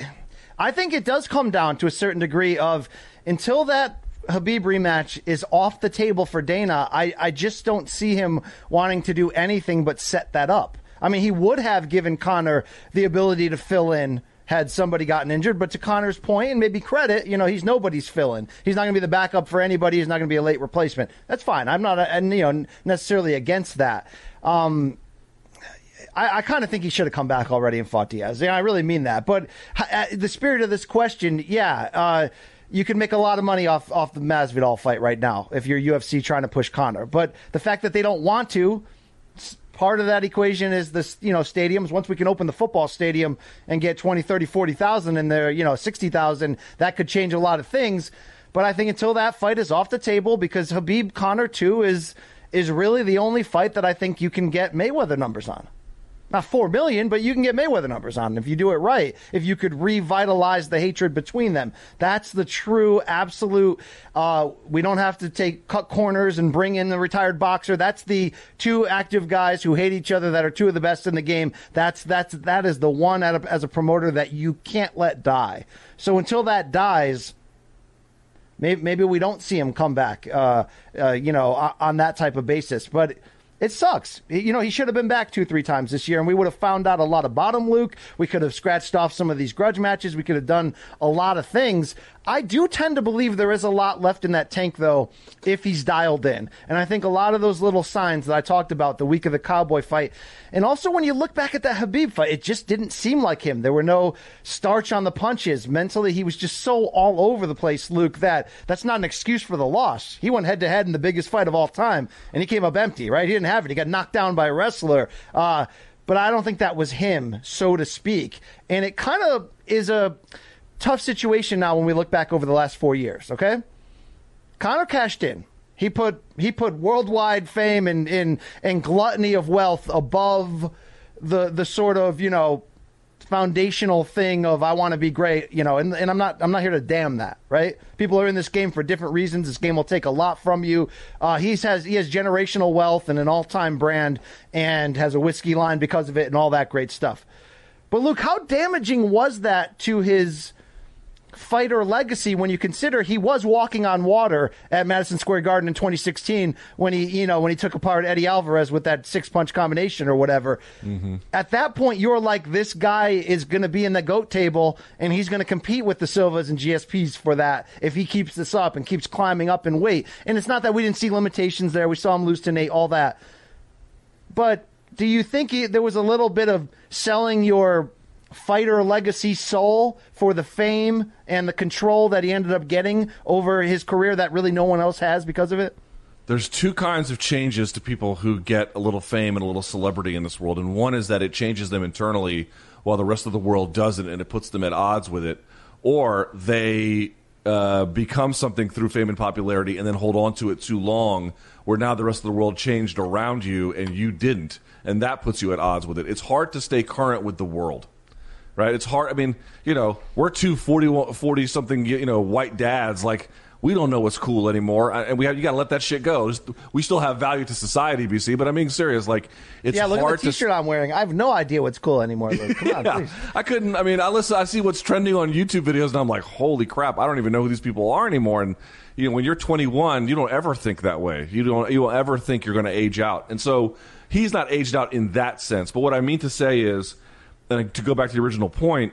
I think it does come down to a certain degree of until that Khabib rematch is off the table for Dana, I, I just don't see him wanting to do anything but set that up. I mean, he would have given Conor the ability to fill in had somebody gotten injured, but to Conor's point, and maybe credit, you know, he's nobody's fill-in. He's not going to be the backup for anybody. He's not going to be a late replacement. That's fine. I'm not, a, you know, necessarily against that. Um, I, I kind of think he should have come back already and fought Diaz. Yeah, I really mean that. But uh, the spirit of this question, yeah, uh, you can make a lot of money off off the Masvidal fight right now if you're U F C trying to push Conor. But the fact that they don't want to. Part of that equation is this, you know, stadiums. Once we can open the football stadium and get twenty, thirty, forty thousand in there, you know, sixty thousand, that could change a lot of things. But I think until that fight is off the table, because Khabib Conor two is is really the only fight that I think you can get Mayweather numbers on. Not four million, but you can get Mayweather numbers on if you do it right. If you could revitalize the hatred between them, that's the true, absolute. Uh, we don't have to take cut corners and bring in the retired boxer. That's the two active guys who hate each other that are two of the best in the game. That's that's that is the one as a promoter that you can't let die. So until that dies, maybe maybe we don't see him come back. Uh, uh, you know, on that type of basis, but. It sucks. You know, he should have been back two, three times this year, and we would have found out a lot about him, Luke. We could have scratched off some of these grudge matches. We could have done a lot of things. I do tend to believe there is a lot left in that tank, though, if he's dialed in. And I think a lot of those little signs that I talked about the week of the Cowboy fight, and also when you look back at that Khabib fight, it just didn't seem like him. There were no starch on the punches. Mentally, he was just so all over the place, Luke, that that's not an excuse for the loss. He went head-to-head in the biggest fight of all time, and he came up empty, right? He didn't have it. He got knocked down by a wrestler. Uh, but I don't think that was him, so to speak. And it kind of is a tough situation now when we look back over the last four years, okay? Conor cashed in. He put he put worldwide fame and, and, and gluttony of wealth above the the sort of, you know, foundational thing of I want to be great, you know, and, and I'm not I'm not here to damn that, right? People are in this game for different reasons. This game will take a lot from you. Uh, he's has he has generational wealth and an all-time brand and has a whiskey line because of it and all that great stuff. But Luke, how damaging was that to his fighter legacy when you consider he was walking on water at Madison Square Garden in twenty sixteen when he, you know, when he took apart Eddie Alvarez with that six punch combination or whatever. Mm-hmm. At that point, you're like, this guy is going to be in the GOAT table and he's going to compete with the Silvas and G S Ps for that if he keeps this up and keeps climbing up in weight. And it's not that we didn't see limitations there. We saw him lose to Nate, all that. But do you think he, there was a little bit of selling your fighter legacy soul for the fame and the control that he ended up getting over his career that really no one else has because of it? There's two kinds of changes to people who get a little fame and a little celebrity in this world, and one is that it changes them internally while the rest of the world doesn't, and it puts them at odds with it, or they uh, become something through fame and popularity and then hold on to it too long, where now the rest of the world changed around you and you didn't, and that puts you at odds with it. It's hard to stay current with the world. Right, it's hard. I mean, you know, we're two forty-something, you know, white dads. Like, we don't know what's cool anymore, and we have you got to let that shit go. Just, we still have value to society, B C. But I'm being serious. Like, it's yeah. Look hard at the T-shirt to... I'm wearing. I have no idea what's cool anymore. Luke. Come on, yeah, please. I couldn't. I mean, I listen. I see what's trending on YouTube videos, and I'm like, holy crap! I don't even know who these people are anymore. And you know, when you're twenty-one, you don't ever think that way. You don't. You don't ever think you're going to age out. And so he's not aged out in that sense. But what I mean to say is, and to go back to the original point.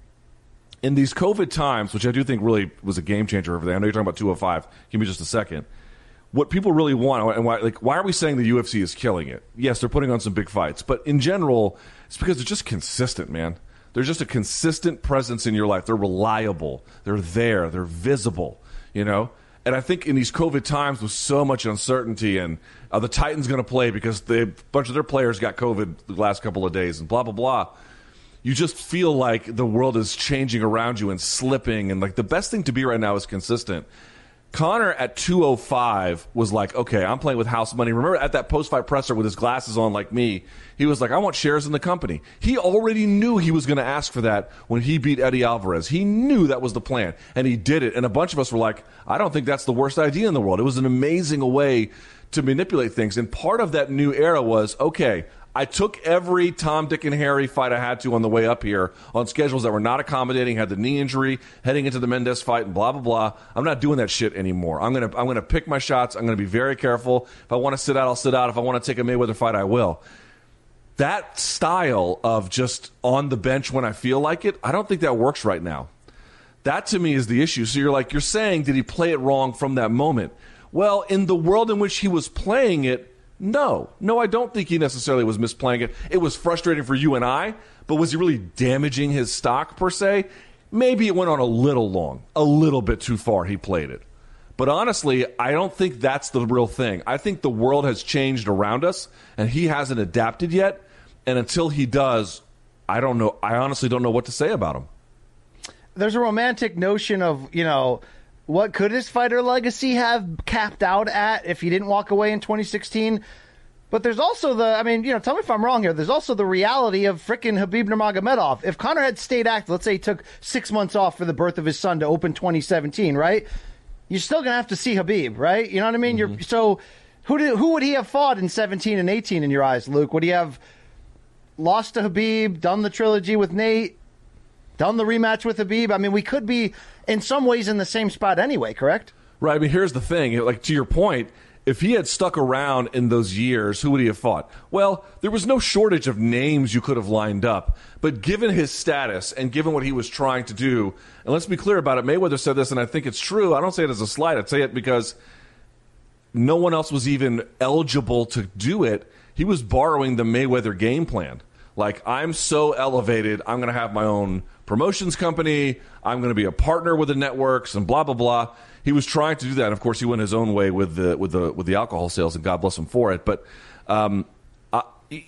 In these COVID times, which I do think really was a game changer over there, I know you're talking about two oh five. Give me just a second. what people really want, and why, like, why are we saying the U F C is killing it? Yes, they're putting on some big fights, but in general, it's because they're just consistent, man. They're just a consistent presence in your life. They're reliable. They're there. They're visible, you know? And I think in these COVID times with so much uncertainty and uh, the Titans going to play because they, a bunch of their players got COVID the last couple of days and blah, blah, blah, you just feel like the world is changing around you and slipping. And, like, the best thing to be right now is consistent. Conor at two oh five was like, okay, I'm playing with house money. Remember at that post-fight presser with his glasses on like me, he was like, I want shares in the company. He already knew he was going to ask for that when he beat Eddie Alvarez. He knew that was the plan, and he did it. And a bunch of us were like, I don't think that's the worst idea in the world. It was an amazing way to manipulate things. And part of that new era was, okay, I took every Tom, Dick, and Harry fight I had to on the way up here on schedules that were not accommodating, had the knee injury, heading into the Mendes fight, and blah, blah, blah. I'm not doing that shit anymore. I'm going to I'm gonna pick my shots. I'm going to be very careful. If I want to sit out, I'll sit out. If I want to take a Mayweather fight, I will. That style of just on the bench when I feel like it, I don't think that works right now. That, to me, is the issue. So you're like, you're saying, did he play it wrong from that moment? Well, in the world in which he was playing it, No. No, I don't think he necessarily was misplaying it. It was frustrating for you and I, but was he really damaging his stock per se? Maybe it went on a little long, a little bit too far he played it. But honestly, I don't think that's the real thing. I think the world has changed around us, and he hasn't adapted yet. And until he does, I don't know. I honestly don't know what to say about him. There's a romantic notion of, you know, what could his fighter legacy have capped out at if he didn't walk away in twenty sixteen? But there's also the, I mean, you know, tell me if I'm wrong here. There's also the reality of frickin' Khabib Nurmagomedov. If Conor had stayed active, let's say he took six months off for the birth of his son to open twenty seventeen, right? You're still going to have to see Khabib, right? You know what I mean? Mm-hmm. You're so who did who would he have fought in seventeen and eighteen in your eyes, Luke? Would he have lost to Khabib, done the trilogy with Nate, done the rematch with Khabib? I mean, we could be in some ways in the same spot anyway, correct? Right. I mean, here's the thing. Like, to your point, if he had stuck around in those years, who would he have fought? Well, there was no shortage of names you could have lined up. But given his status and given what he was trying to do, and let's be clear about it, Mayweather said this, and I think it's true. I don't say it as a slight. I say it because no one else was even eligible to do it. He was borrowing the Mayweather game plan. Like, I'm so elevated, I'm going to have my own promotions company, I'm going to be a partner with the networks, and blah, blah, blah. He was trying to do that. Of course, he went his own way with the with the with the alcohol sales, and God bless him for it. But um, I,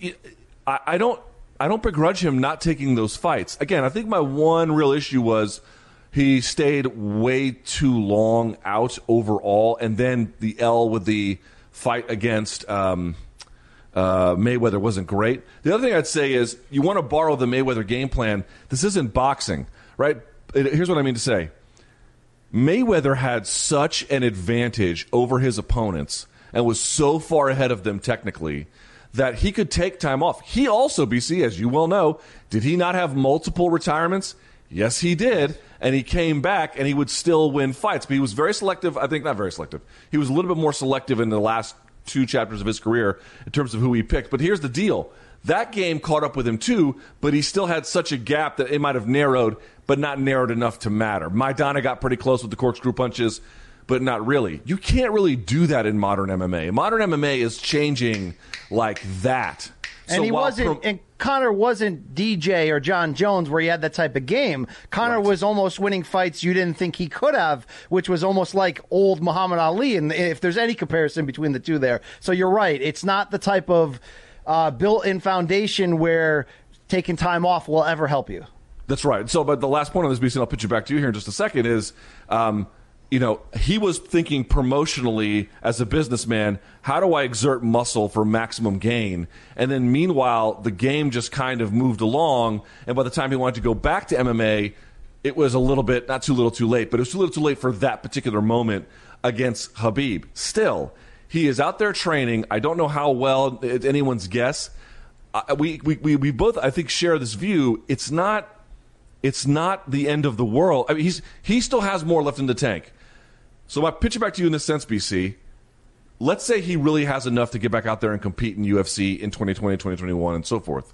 I don't I don't begrudge him not taking those fights. Again, I think my one real issue was he stayed way too long out overall, and then the L with the fight against um, uh, Mayweather wasn't great. The other thing I'd say is you want to borrow the Mayweather game plan. This isn't boxing, right? Here's what I mean to say. Mayweather had such an advantage over his opponents and was so far ahead of them technically that he could take time off. He also, B C, as you well know, did he not have multiple retirements? Yes, he did. And he came back and he would still win fights. But he was very selective. I think not very selective. He was a little bit more selective in the last two chapters of his career in terms of who he picked. But here's the deal. That game caught up with him too, but he still had such a gap that it might have narrowed, but not narrowed enough to matter. Maidana got pretty close with the corkscrew punches, but not really. You can't really do that in modern M M A. Modern M M A is changing like that. And so he wasn't, pro- and Conor wasn't D J or John Jones where he had that type of game. Conor right. was almost winning fights you didn't think he could have, which was almost like old Muhammad Ali, and if there's any comparison between the two there. So you're right. It's not the type of uh, built-in foundation where taking time off will ever help you. That's right. So, but the last point on this, B C, and I'll pitch it back to you here in just a second, is, um, you know, he was thinking promotionally as a businessman, how do I exert muscle for maximum gain? And then meanwhile, the game just kind of moved along, and by the time he wanted to go back to M M A, it was a little bit, not too little too late, but it was too little too late for that particular moment against Khabib. Still, he is out there training. I don't know how well, it's anyone's guess. Uh, we, we, we, we both, I think, share this view. It's not... It's not the end of the world. I mean, he's he still has more left in the tank. So I pitch it back to you in this sense, B C. Let's say he really has enough to get back out there and compete in U F C in twenty twenty, twenty twenty-one, and so forth.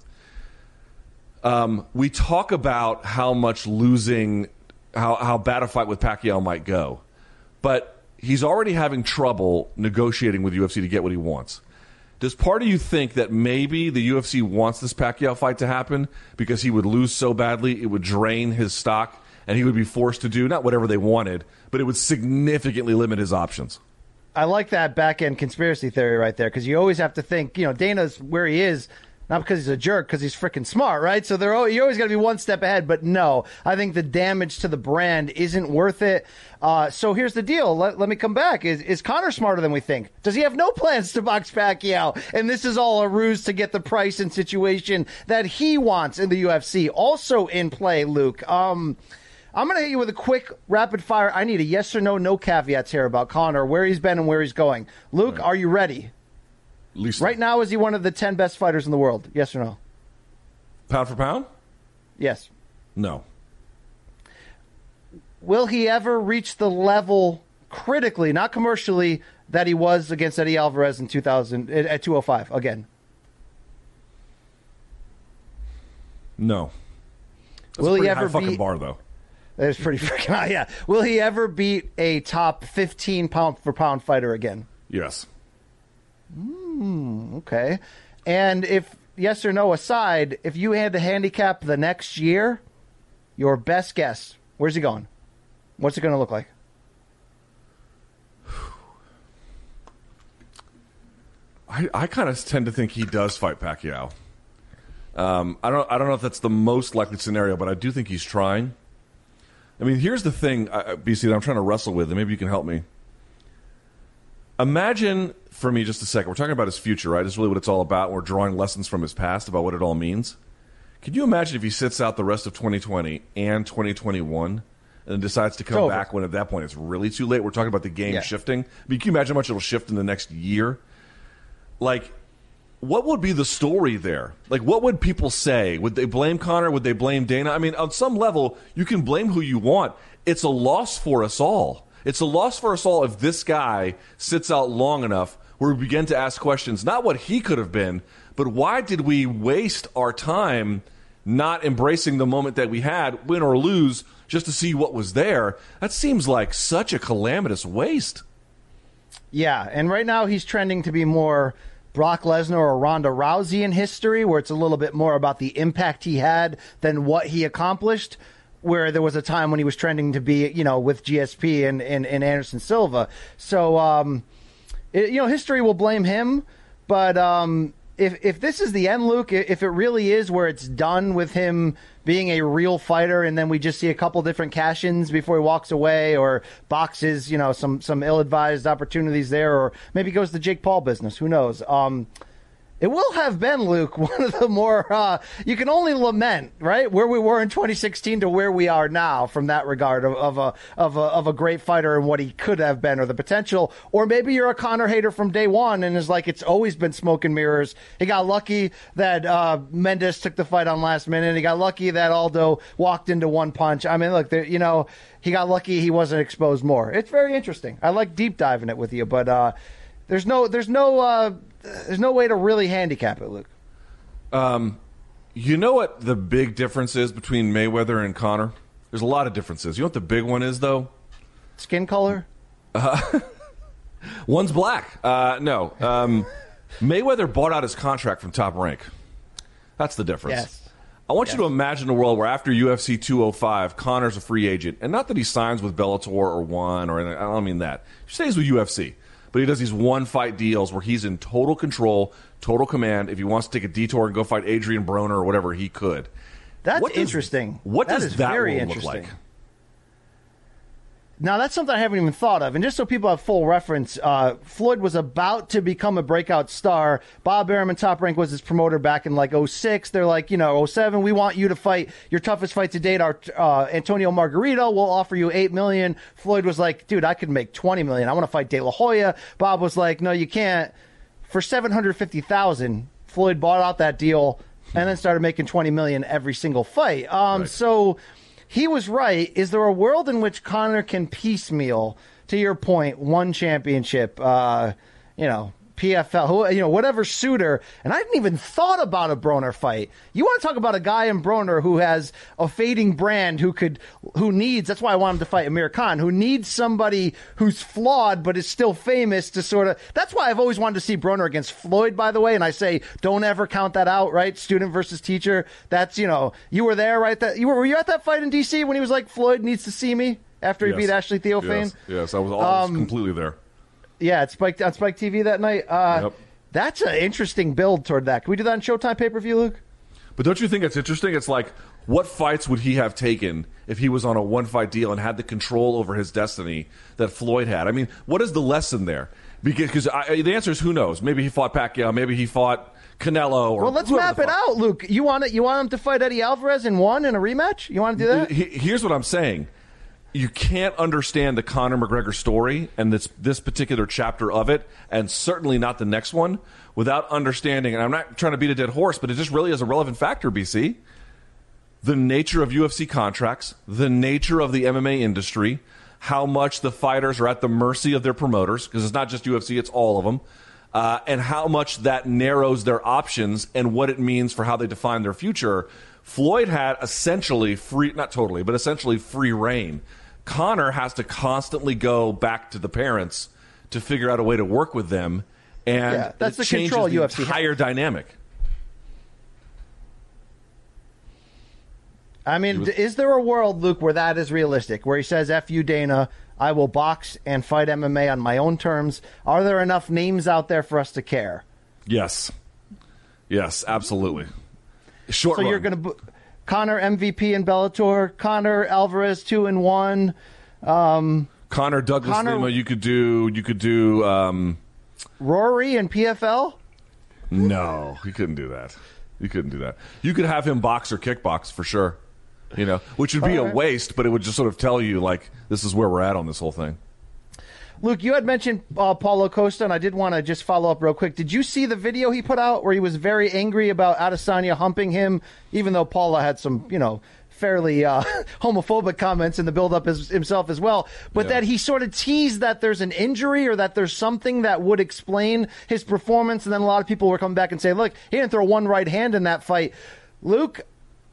Um, we talk about how much losing, how, how bad a fight with Pacquiao might go. But he's already having trouble negotiating with U F C to get what he wants. Does part of you think that maybe the U F C wants this Pacquiao fight to happen because he would lose so badly it would drain his stock and he would be forced to do not whatever they wanted, but it would significantly limit his options? I like that back-end conspiracy theory right there, because you always have to think, you know, Dana's where he is, not because he's a jerk, because he's freaking smart, right? So they're you always got to be one step ahead. But no, I think the damage to the brand isn't worth it. Uh, so here's the deal. Let, let me come back. Is is Conor smarter than we think? Does he have no plans to box Pacquiao? And this is all a ruse to get the price and situation that he wants in the U F C. Also in play, Luke. Um, I'm going to hit you with a quick rapid fire. I need a yes or no, no caveats here about Conor, where he's been and where he's going. Luke, right. Are you ready? Least right now, is he one of the ten best fighters in the world? Yes or no? Pound for pound? Yes. No. Will he ever reach the level critically, not commercially, that he was against Eddie Alvarez in two thousand at two oh five again? No. That's Will a pretty he ever high fucking beat, bar though? That's pretty freaking high. Yeah. Will he ever beat a top fifteen pound for pound fighter again? Yes. Mm, okay. And if yes or no aside, if you had to handicap the next year, your best guess, where's he going? What's it going to look like? I, I kind of tend to think he does fight Pacquiao. Um, I don't I don't know if that's the most likely scenario, but I do think he's trying. I mean, here's the thing, uh, B C, that I'm trying to wrestle with, and maybe you can help me. Imagine, for me, just a second, we're talking about his future, right? That's really what it's all about. We're drawing lessons from his past about what it all means. Can you imagine if he sits out the rest of twenty twenty and twenty twenty-one and then decides to come back when at that point it's really too late? We're talking about the game yeah. shifting. I mean, can you imagine how much it'll shift in the next year? Like, what would be the story there? Like, what would people say? Would they blame Conor? Would they blame Dana? I mean, on some level, you can blame who you want. It's a loss for us all. It's a loss for us all if this guy sits out long enough where we begin to ask questions, not what he could have been, but why did we waste our time not embracing the moment that we had, win or lose, just to see what was there? That seems like such a calamitous waste. Yeah, and right now he's trending to be more Brock Lesnar or Ronda Rousey in history, where it's a little bit more about the impact he had than what he accomplished, where there was a time when he was trending to be, you know, with G S P and, and, and Anderson Silva. So, um, it, you know, history will blame him, but um, if if this is the end, Luke, if it really is where it's done with him being a real fighter and then we just see a couple different cash-ins before he walks away or boxes, you know, some, some ill-advised opportunities there, or maybe goes the Jake Paul business, who knows? Um, it will have been, Luke, one of the more, uh, you can only lament, right, where we were in twenty sixteen to where we are now from that regard of, of, a, of, a, of a great fighter and what he could have been or the potential. Or maybe you're a Conor hater from day one and is like, it's always been smoke and mirrors. He got lucky that uh, Mendes took the fight on last minute. He got lucky that Aldo walked into one punch. I mean, look, there, you know, he got lucky he wasn't exposed more. It's very interesting. I like deep diving it with you, but uh, there's no, there's no, uh, There's no way to really handicap it, Luke. Um, you know what the big difference is between Mayweather and Conor? There's a lot of differences. You know what the big one is, though? Skin color? Uh, one's black. Uh, no. Um, Mayweather bought out his contract from Top Rank. That's the difference. Yes. I want yes. you to imagine a world where after U F C two oh five, Conor's a free agent. And not that he signs with Bellator or One, or anything. I don't mean that. He stays with U F C. But he does these one-fight deals where he's in total control, total command. If he wants to take a detour and go fight Adrian Broner or whatever, he could. That's what does, interesting. What that does is that very world interesting. look like? Now, that's something I haven't even thought of. And just so people have full reference, uh, Floyd was about to become a breakout star. Bob Arum, Top Rank, was his promoter back in like oh six. They're like, you know, oh seven, we want you to fight your toughest fight to date, our uh, Antonio Margarito. We'll offer you eight million dollars. Floyd was like, dude, I could make twenty million dollars. I want to fight De La Hoya. Bob was like, no, you can't. For seven hundred fifty thousand dollars, Floyd bought out that deal and then started making twenty million dollars every single fight. Um, right. So he was right. Is there a world in which Conor can piecemeal, to your point, one championship, uh, you know, P F L, who, you know, whatever suitor, and I hadn't even thought about a Broner fight. You want to talk about a guy in Broner who has a fading brand, who could, who needs, that's why I want him to fight Amir Khan, who needs somebody who's flawed but is still famous to sort of, that's why I've always wanted to see Broner against Floyd, by the way, and I say, don't ever count that out, right? Student versus teacher. That's, you know, you were there, right? That you were, were you at that fight in D C when he was like, Floyd needs to see me after he yes. beat Ashley Theophane? Yes, yes. I was, I was um, completely there. Yeah, it's Spike, on Spike T V that night. Uh, Yep. That's an interesting build toward that. Can we do that on Showtime pay-per-view, Luke? But don't you think it's interesting? It's like, what fights would he have taken if he was on a one-fight deal and had the control over his destiny that Floyd had? I mean, what is the lesson there? Because I, the answer is who knows. Maybe he fought Pacquiao. Maybe he fought Canelo. Or well, let's map it out, Luke. You want it? You want him to fight Eddie Alvarez in one in a rematch? You want to do that? Here's what I'm saying. You can't understand the Conor McGregor story and this this particular chapter of it, and certainly not the next one, without understanding, and I'm not trying to beat a dead horse, but it just really is a relevant factor, B C, the nature of U F C contracts, the nature of the M M A industry, how much the fighters are at the mercy of their promoters, because it's not just U F C, it's all of them, uh, and how much that narrows their options and what it means for how they define their future. Floyd had essentially free, not totally, but essentially free reign. Conor has to constantly go back to the parents to figure out a way to work with them, and yeah, that's it the changes control the U F C entire has. dynamic. I mean, was, is there a world, Luke, where that is realistic, where he says, F you, Dana, I will box and fight M M A on my own terms? Are there enough names out there for us to care? Yes. Yes, absolutely. Short so run. you're going to... Conor M V P in Bellator, Conor Alvarez two and one, um, Conor Douglas Conor, Lima. You could do. You could do. Um, Rory and P F L. No, you couldn't do that. You couldn't do that. You could have him box or kickbox for sure. You know, which would be All a right. waste, but it would just sort of tell you like this is where we're at on this whole thing. Luke, you had mentioned uh, Paulo Costa, and I did want to just follow up real quick. Did you see the video he put out where he was very angry about Adesanya humping him, even though Paulo had some, you know, fairly uh, homophobic comments in the build-up as, himself as well, but Yeah. that he sort of teased that there's an injury or that there's something that would explain his performance, and then a lot of people were coming back and saying, look, he didn't throw one right hand in that fight. Luke,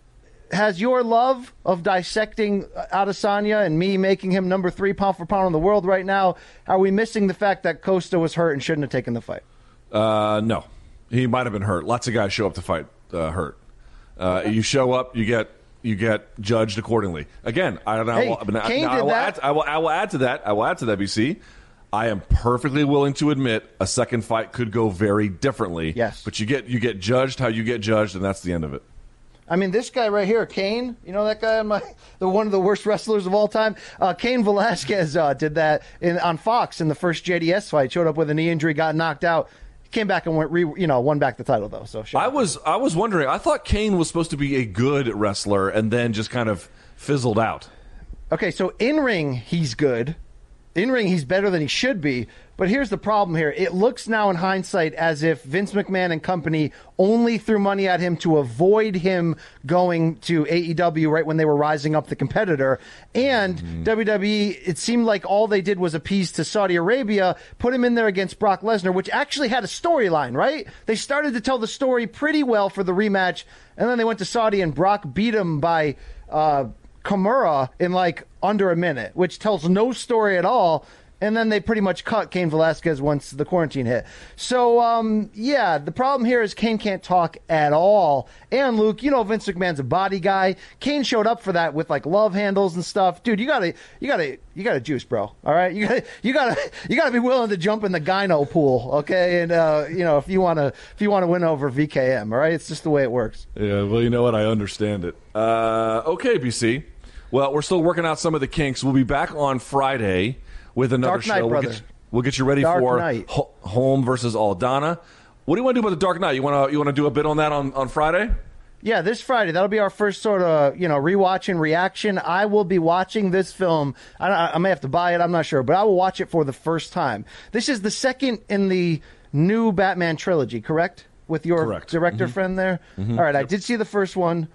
has your love of dissecting Adesanya and me making him number three pound for pound in the world right now, are we missing the fact that Costa was hurt and shouldn't have taken the fight? Uh, no, he might have been hurt. Lots of guys show up to fight uh, hurt. Uh, you show up, you get you get judged accordingly. Again, I don't know. Hey, I will, Kane now, I did will that. Add, I will. I will add to that. I will add to that. B C. I am perfectly willing to admit a second fight could go very differently. Yes, but you get you get judged how you get judged, and that's the end of it. I mean, this guy right here, Cain, you know that guy, on my, the one of the worst wrestlers of all time? Uh, Cain Velasquez uh, did that in, on Fox in the first J D S fight, showed up with a knee injury, got knocked out, came back and went, re, you know, won back the title, though. So sure. I was I was wondering, I thought Kane was supposed to be a good wrestler and then just kind of fizzled out. Okay, so in-ring, he's good. In-ring, he's better than he should be. But here's the problem here. It looks now in hindsight as if Vince McMahon and company only threw money at him to avoid him going to A E W right when they were rising up the competitor. And mm-hmm. W W E, it seemed like all they did was appease to Saudi Arabia, put him in there against Brock Lesnar, which actually had a storyline, right? They started to tell the story pretty well for the rematch, and then they went to Saudi and Brock beat him by... Uh, Kimura in like under a minute, which tells no story at all. And then they pretty much cut Cain Velasquez once the quarantine hit. So, um, yeah, the problem here is Cain can't talk at all. And Luke, you know Vince McMahon's a body guy. Cain showed up for that with like love handles and stuff. Dude, you gotta, you gotta, you gotta juice, bro. All right, you gotta, you gotta, you gotta be willing to jump in the gyno pool, okay? And uh, you know, if you wanna, if you wanna win over V K M, all right, it's just the way it works. Yeah, well, you know what? I understand it. Uh, okay, B C. Well, we're still working out some of the kinks. We'll be back on Friday with another Dark show. Knight, we'll, brother. get you, we'll get you ready Dark for Knight. Ho- Home versus Aldana. What do you want to do about the Dark Knight? You want to you want to do a bit on that on, on Friday? Yeah, this Friday. That'll be our first sort of, you know, rewatch and reaction. I will be watching this film. I, I may have to buy it. I'm not sure. But I will watch it for the first time. This is the second in the new Batman trilogy, correct? With your correct. director mm-hmm. friend there? Mm-hmm. All right, yep. I did see the first one.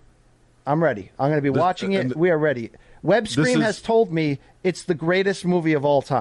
I'm ready. I'm going to be This, watching it. the, we are ready. Web Scream is, has told me it's the greatest movie of all time.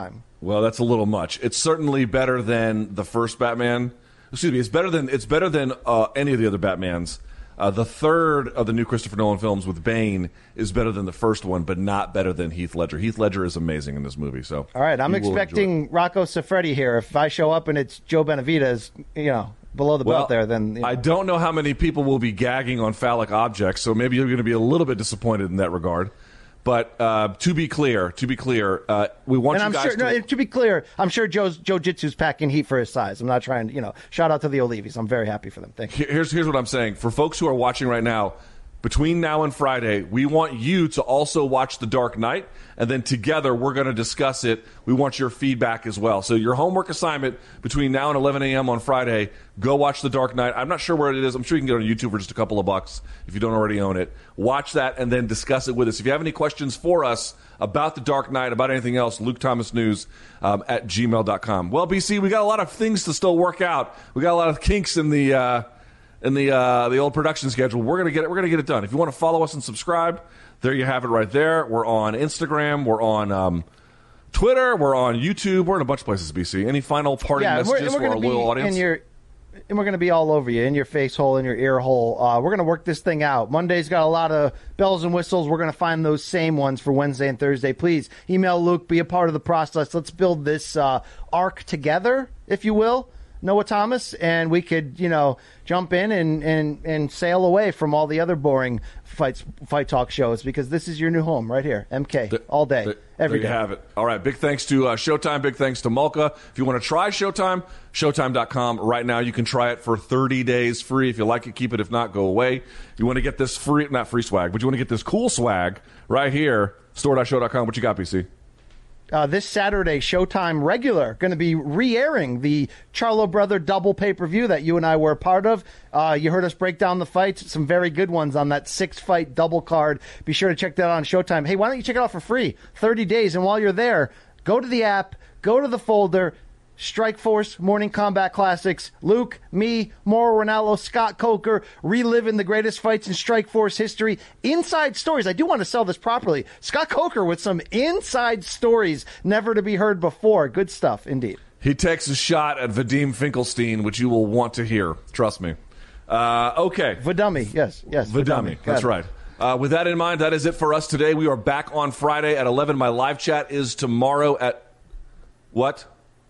Well, that's a little much. It's certainly better than the first Batman. Excuse me. It's better than it's better than uh, any of the other Batmans. Uh, the third of the new Christopher Nolan films with Bane is better than the first one, but not better than Heath Ledger. Heath Ledger is amazing in this movie. So, all right, I'm expecting Rocco Siffredi here. If I show up and it's Joe Benavidez, you know, below the well, belt there, then you know. I don't know how many people will be gagging on phallic objects, so maybe you're going to be a little bit disappointed in that regard. But uh, to be clear, to be clear, uh, we want and you I'm guys sure, to... No, to be clear, I'm sure Joe's, Joe Jitsu's packing heat for his size. I'm not trying to, you know, shout out to the Olivis. I'm very happy for them. Thank you. Here's, here's what I'm saying. For folks who are watching right now, between now and Friday, we want you to also watch The Dark Knight, and then together we're going to discuss it. We want your feedback as well. So your homework assignment between now and eleven a.m. on Friday, go watch The Dark Knight. I'm not sure where it is. I'm sure you can get it on YouTube for just a couple of bucks if you don't already own it. Watch that and then discuss it with us. If you have any questions for us about The Dark Knight, about anything else, Luke Thomas News um, at gmail dot com. Well, B C, we got a lot of things to still work out. We got a lot of kinks in the... Uh, in the uh, the old production schedule. We're gonna get it. We're gonna get it done. If you want to follow us and subscribe, there you have it right there. We're on Instagram. We're on um, Twitter. We're on YouTube. We're in a bunch of places. B C. Any final parting yeah, messages we're, we're for our loyal audience? In your, and we're going to be all over you, in your face hole, in your ear hole. Uh, we're going to work this thing out. Monday's got a lot of bells and whistles. We're going to find those same ones for Wednesday and Thursday. Please email Luke. Be a part of the process. Let's build this uh, arc together, if you will. Noah Thomas, and we could, you know, jump in and, and, and sail away from all the other boring fights, fight talk shows, because this is your new home right here. M K, the, all day, the, every day. There you have it. All right, big thanks to uh, Showtime, big thanks to Mulca. If you want to try Showtime, showtime dot com. Right now, you can try it for thirty days free. If you like it, keep it. If not, go away. If you want to get this free, not free swag, but you want to get this cool swag right here, store dot show dot com. What you got, B C? Uh, this Saturday, Showtime regular, going to be re-airing the Charlo Brother double pay-per-view that you and I were a part of. Uh, you heard us break down the fights, some very good ones on that six-fight double card. Be sure to check that out on Showtime. Hey, why don't you check it out for free? thirty days, and while you're there, go to the app, go to the folder, Strike Force, Morning Combat Classics, Luke, me, Mauro Ranallo, Scott Coker, reliving the greatest fights in Strike Force history. Inside stories. I do want to sell this properly. Scott Coker with some inside stories never to be heard before. Good stuff, indeed. He takes a shot at Vadim Finkelstein, which you will want to hear. Trust me. Uh, okay. Vadummy, yes, yes. Vadummy, that's right. Uh, with that in mind, that is it for us today. We are back on Friday at eleven. My live chat is tomorrow at... What?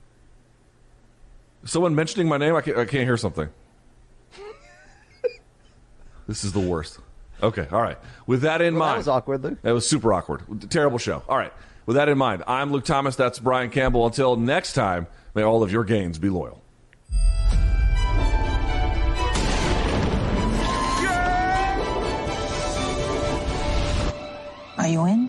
Someone mentioning my name? I can't, I can't hear something. This is the worst. Okay, all right. With that in well, mind... That was awkward, Luke. That was super awkward. Terrible show. All right. With that in mind, I'm Luke Thomas. That's Brian Campbell. Until next time, may all of your gains be loyal. Are you in?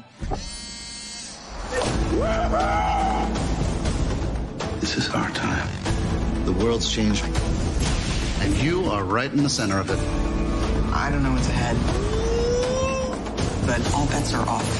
This is our time. The world's changing. And you are right in the center of it. I don't know what's ahead, but all bets are off.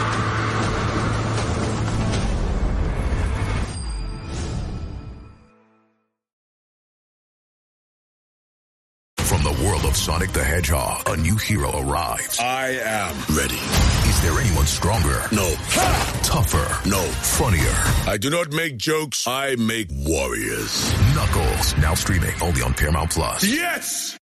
From the world of Sonic the Hedgehog, a new hero arrives. I am ready. Is there anyone stronger? No. Ha! Tougher? No. Funnier? I do not make jokes. I make warriors. Knuckles, now streaming only on Paramount Plus. Yes!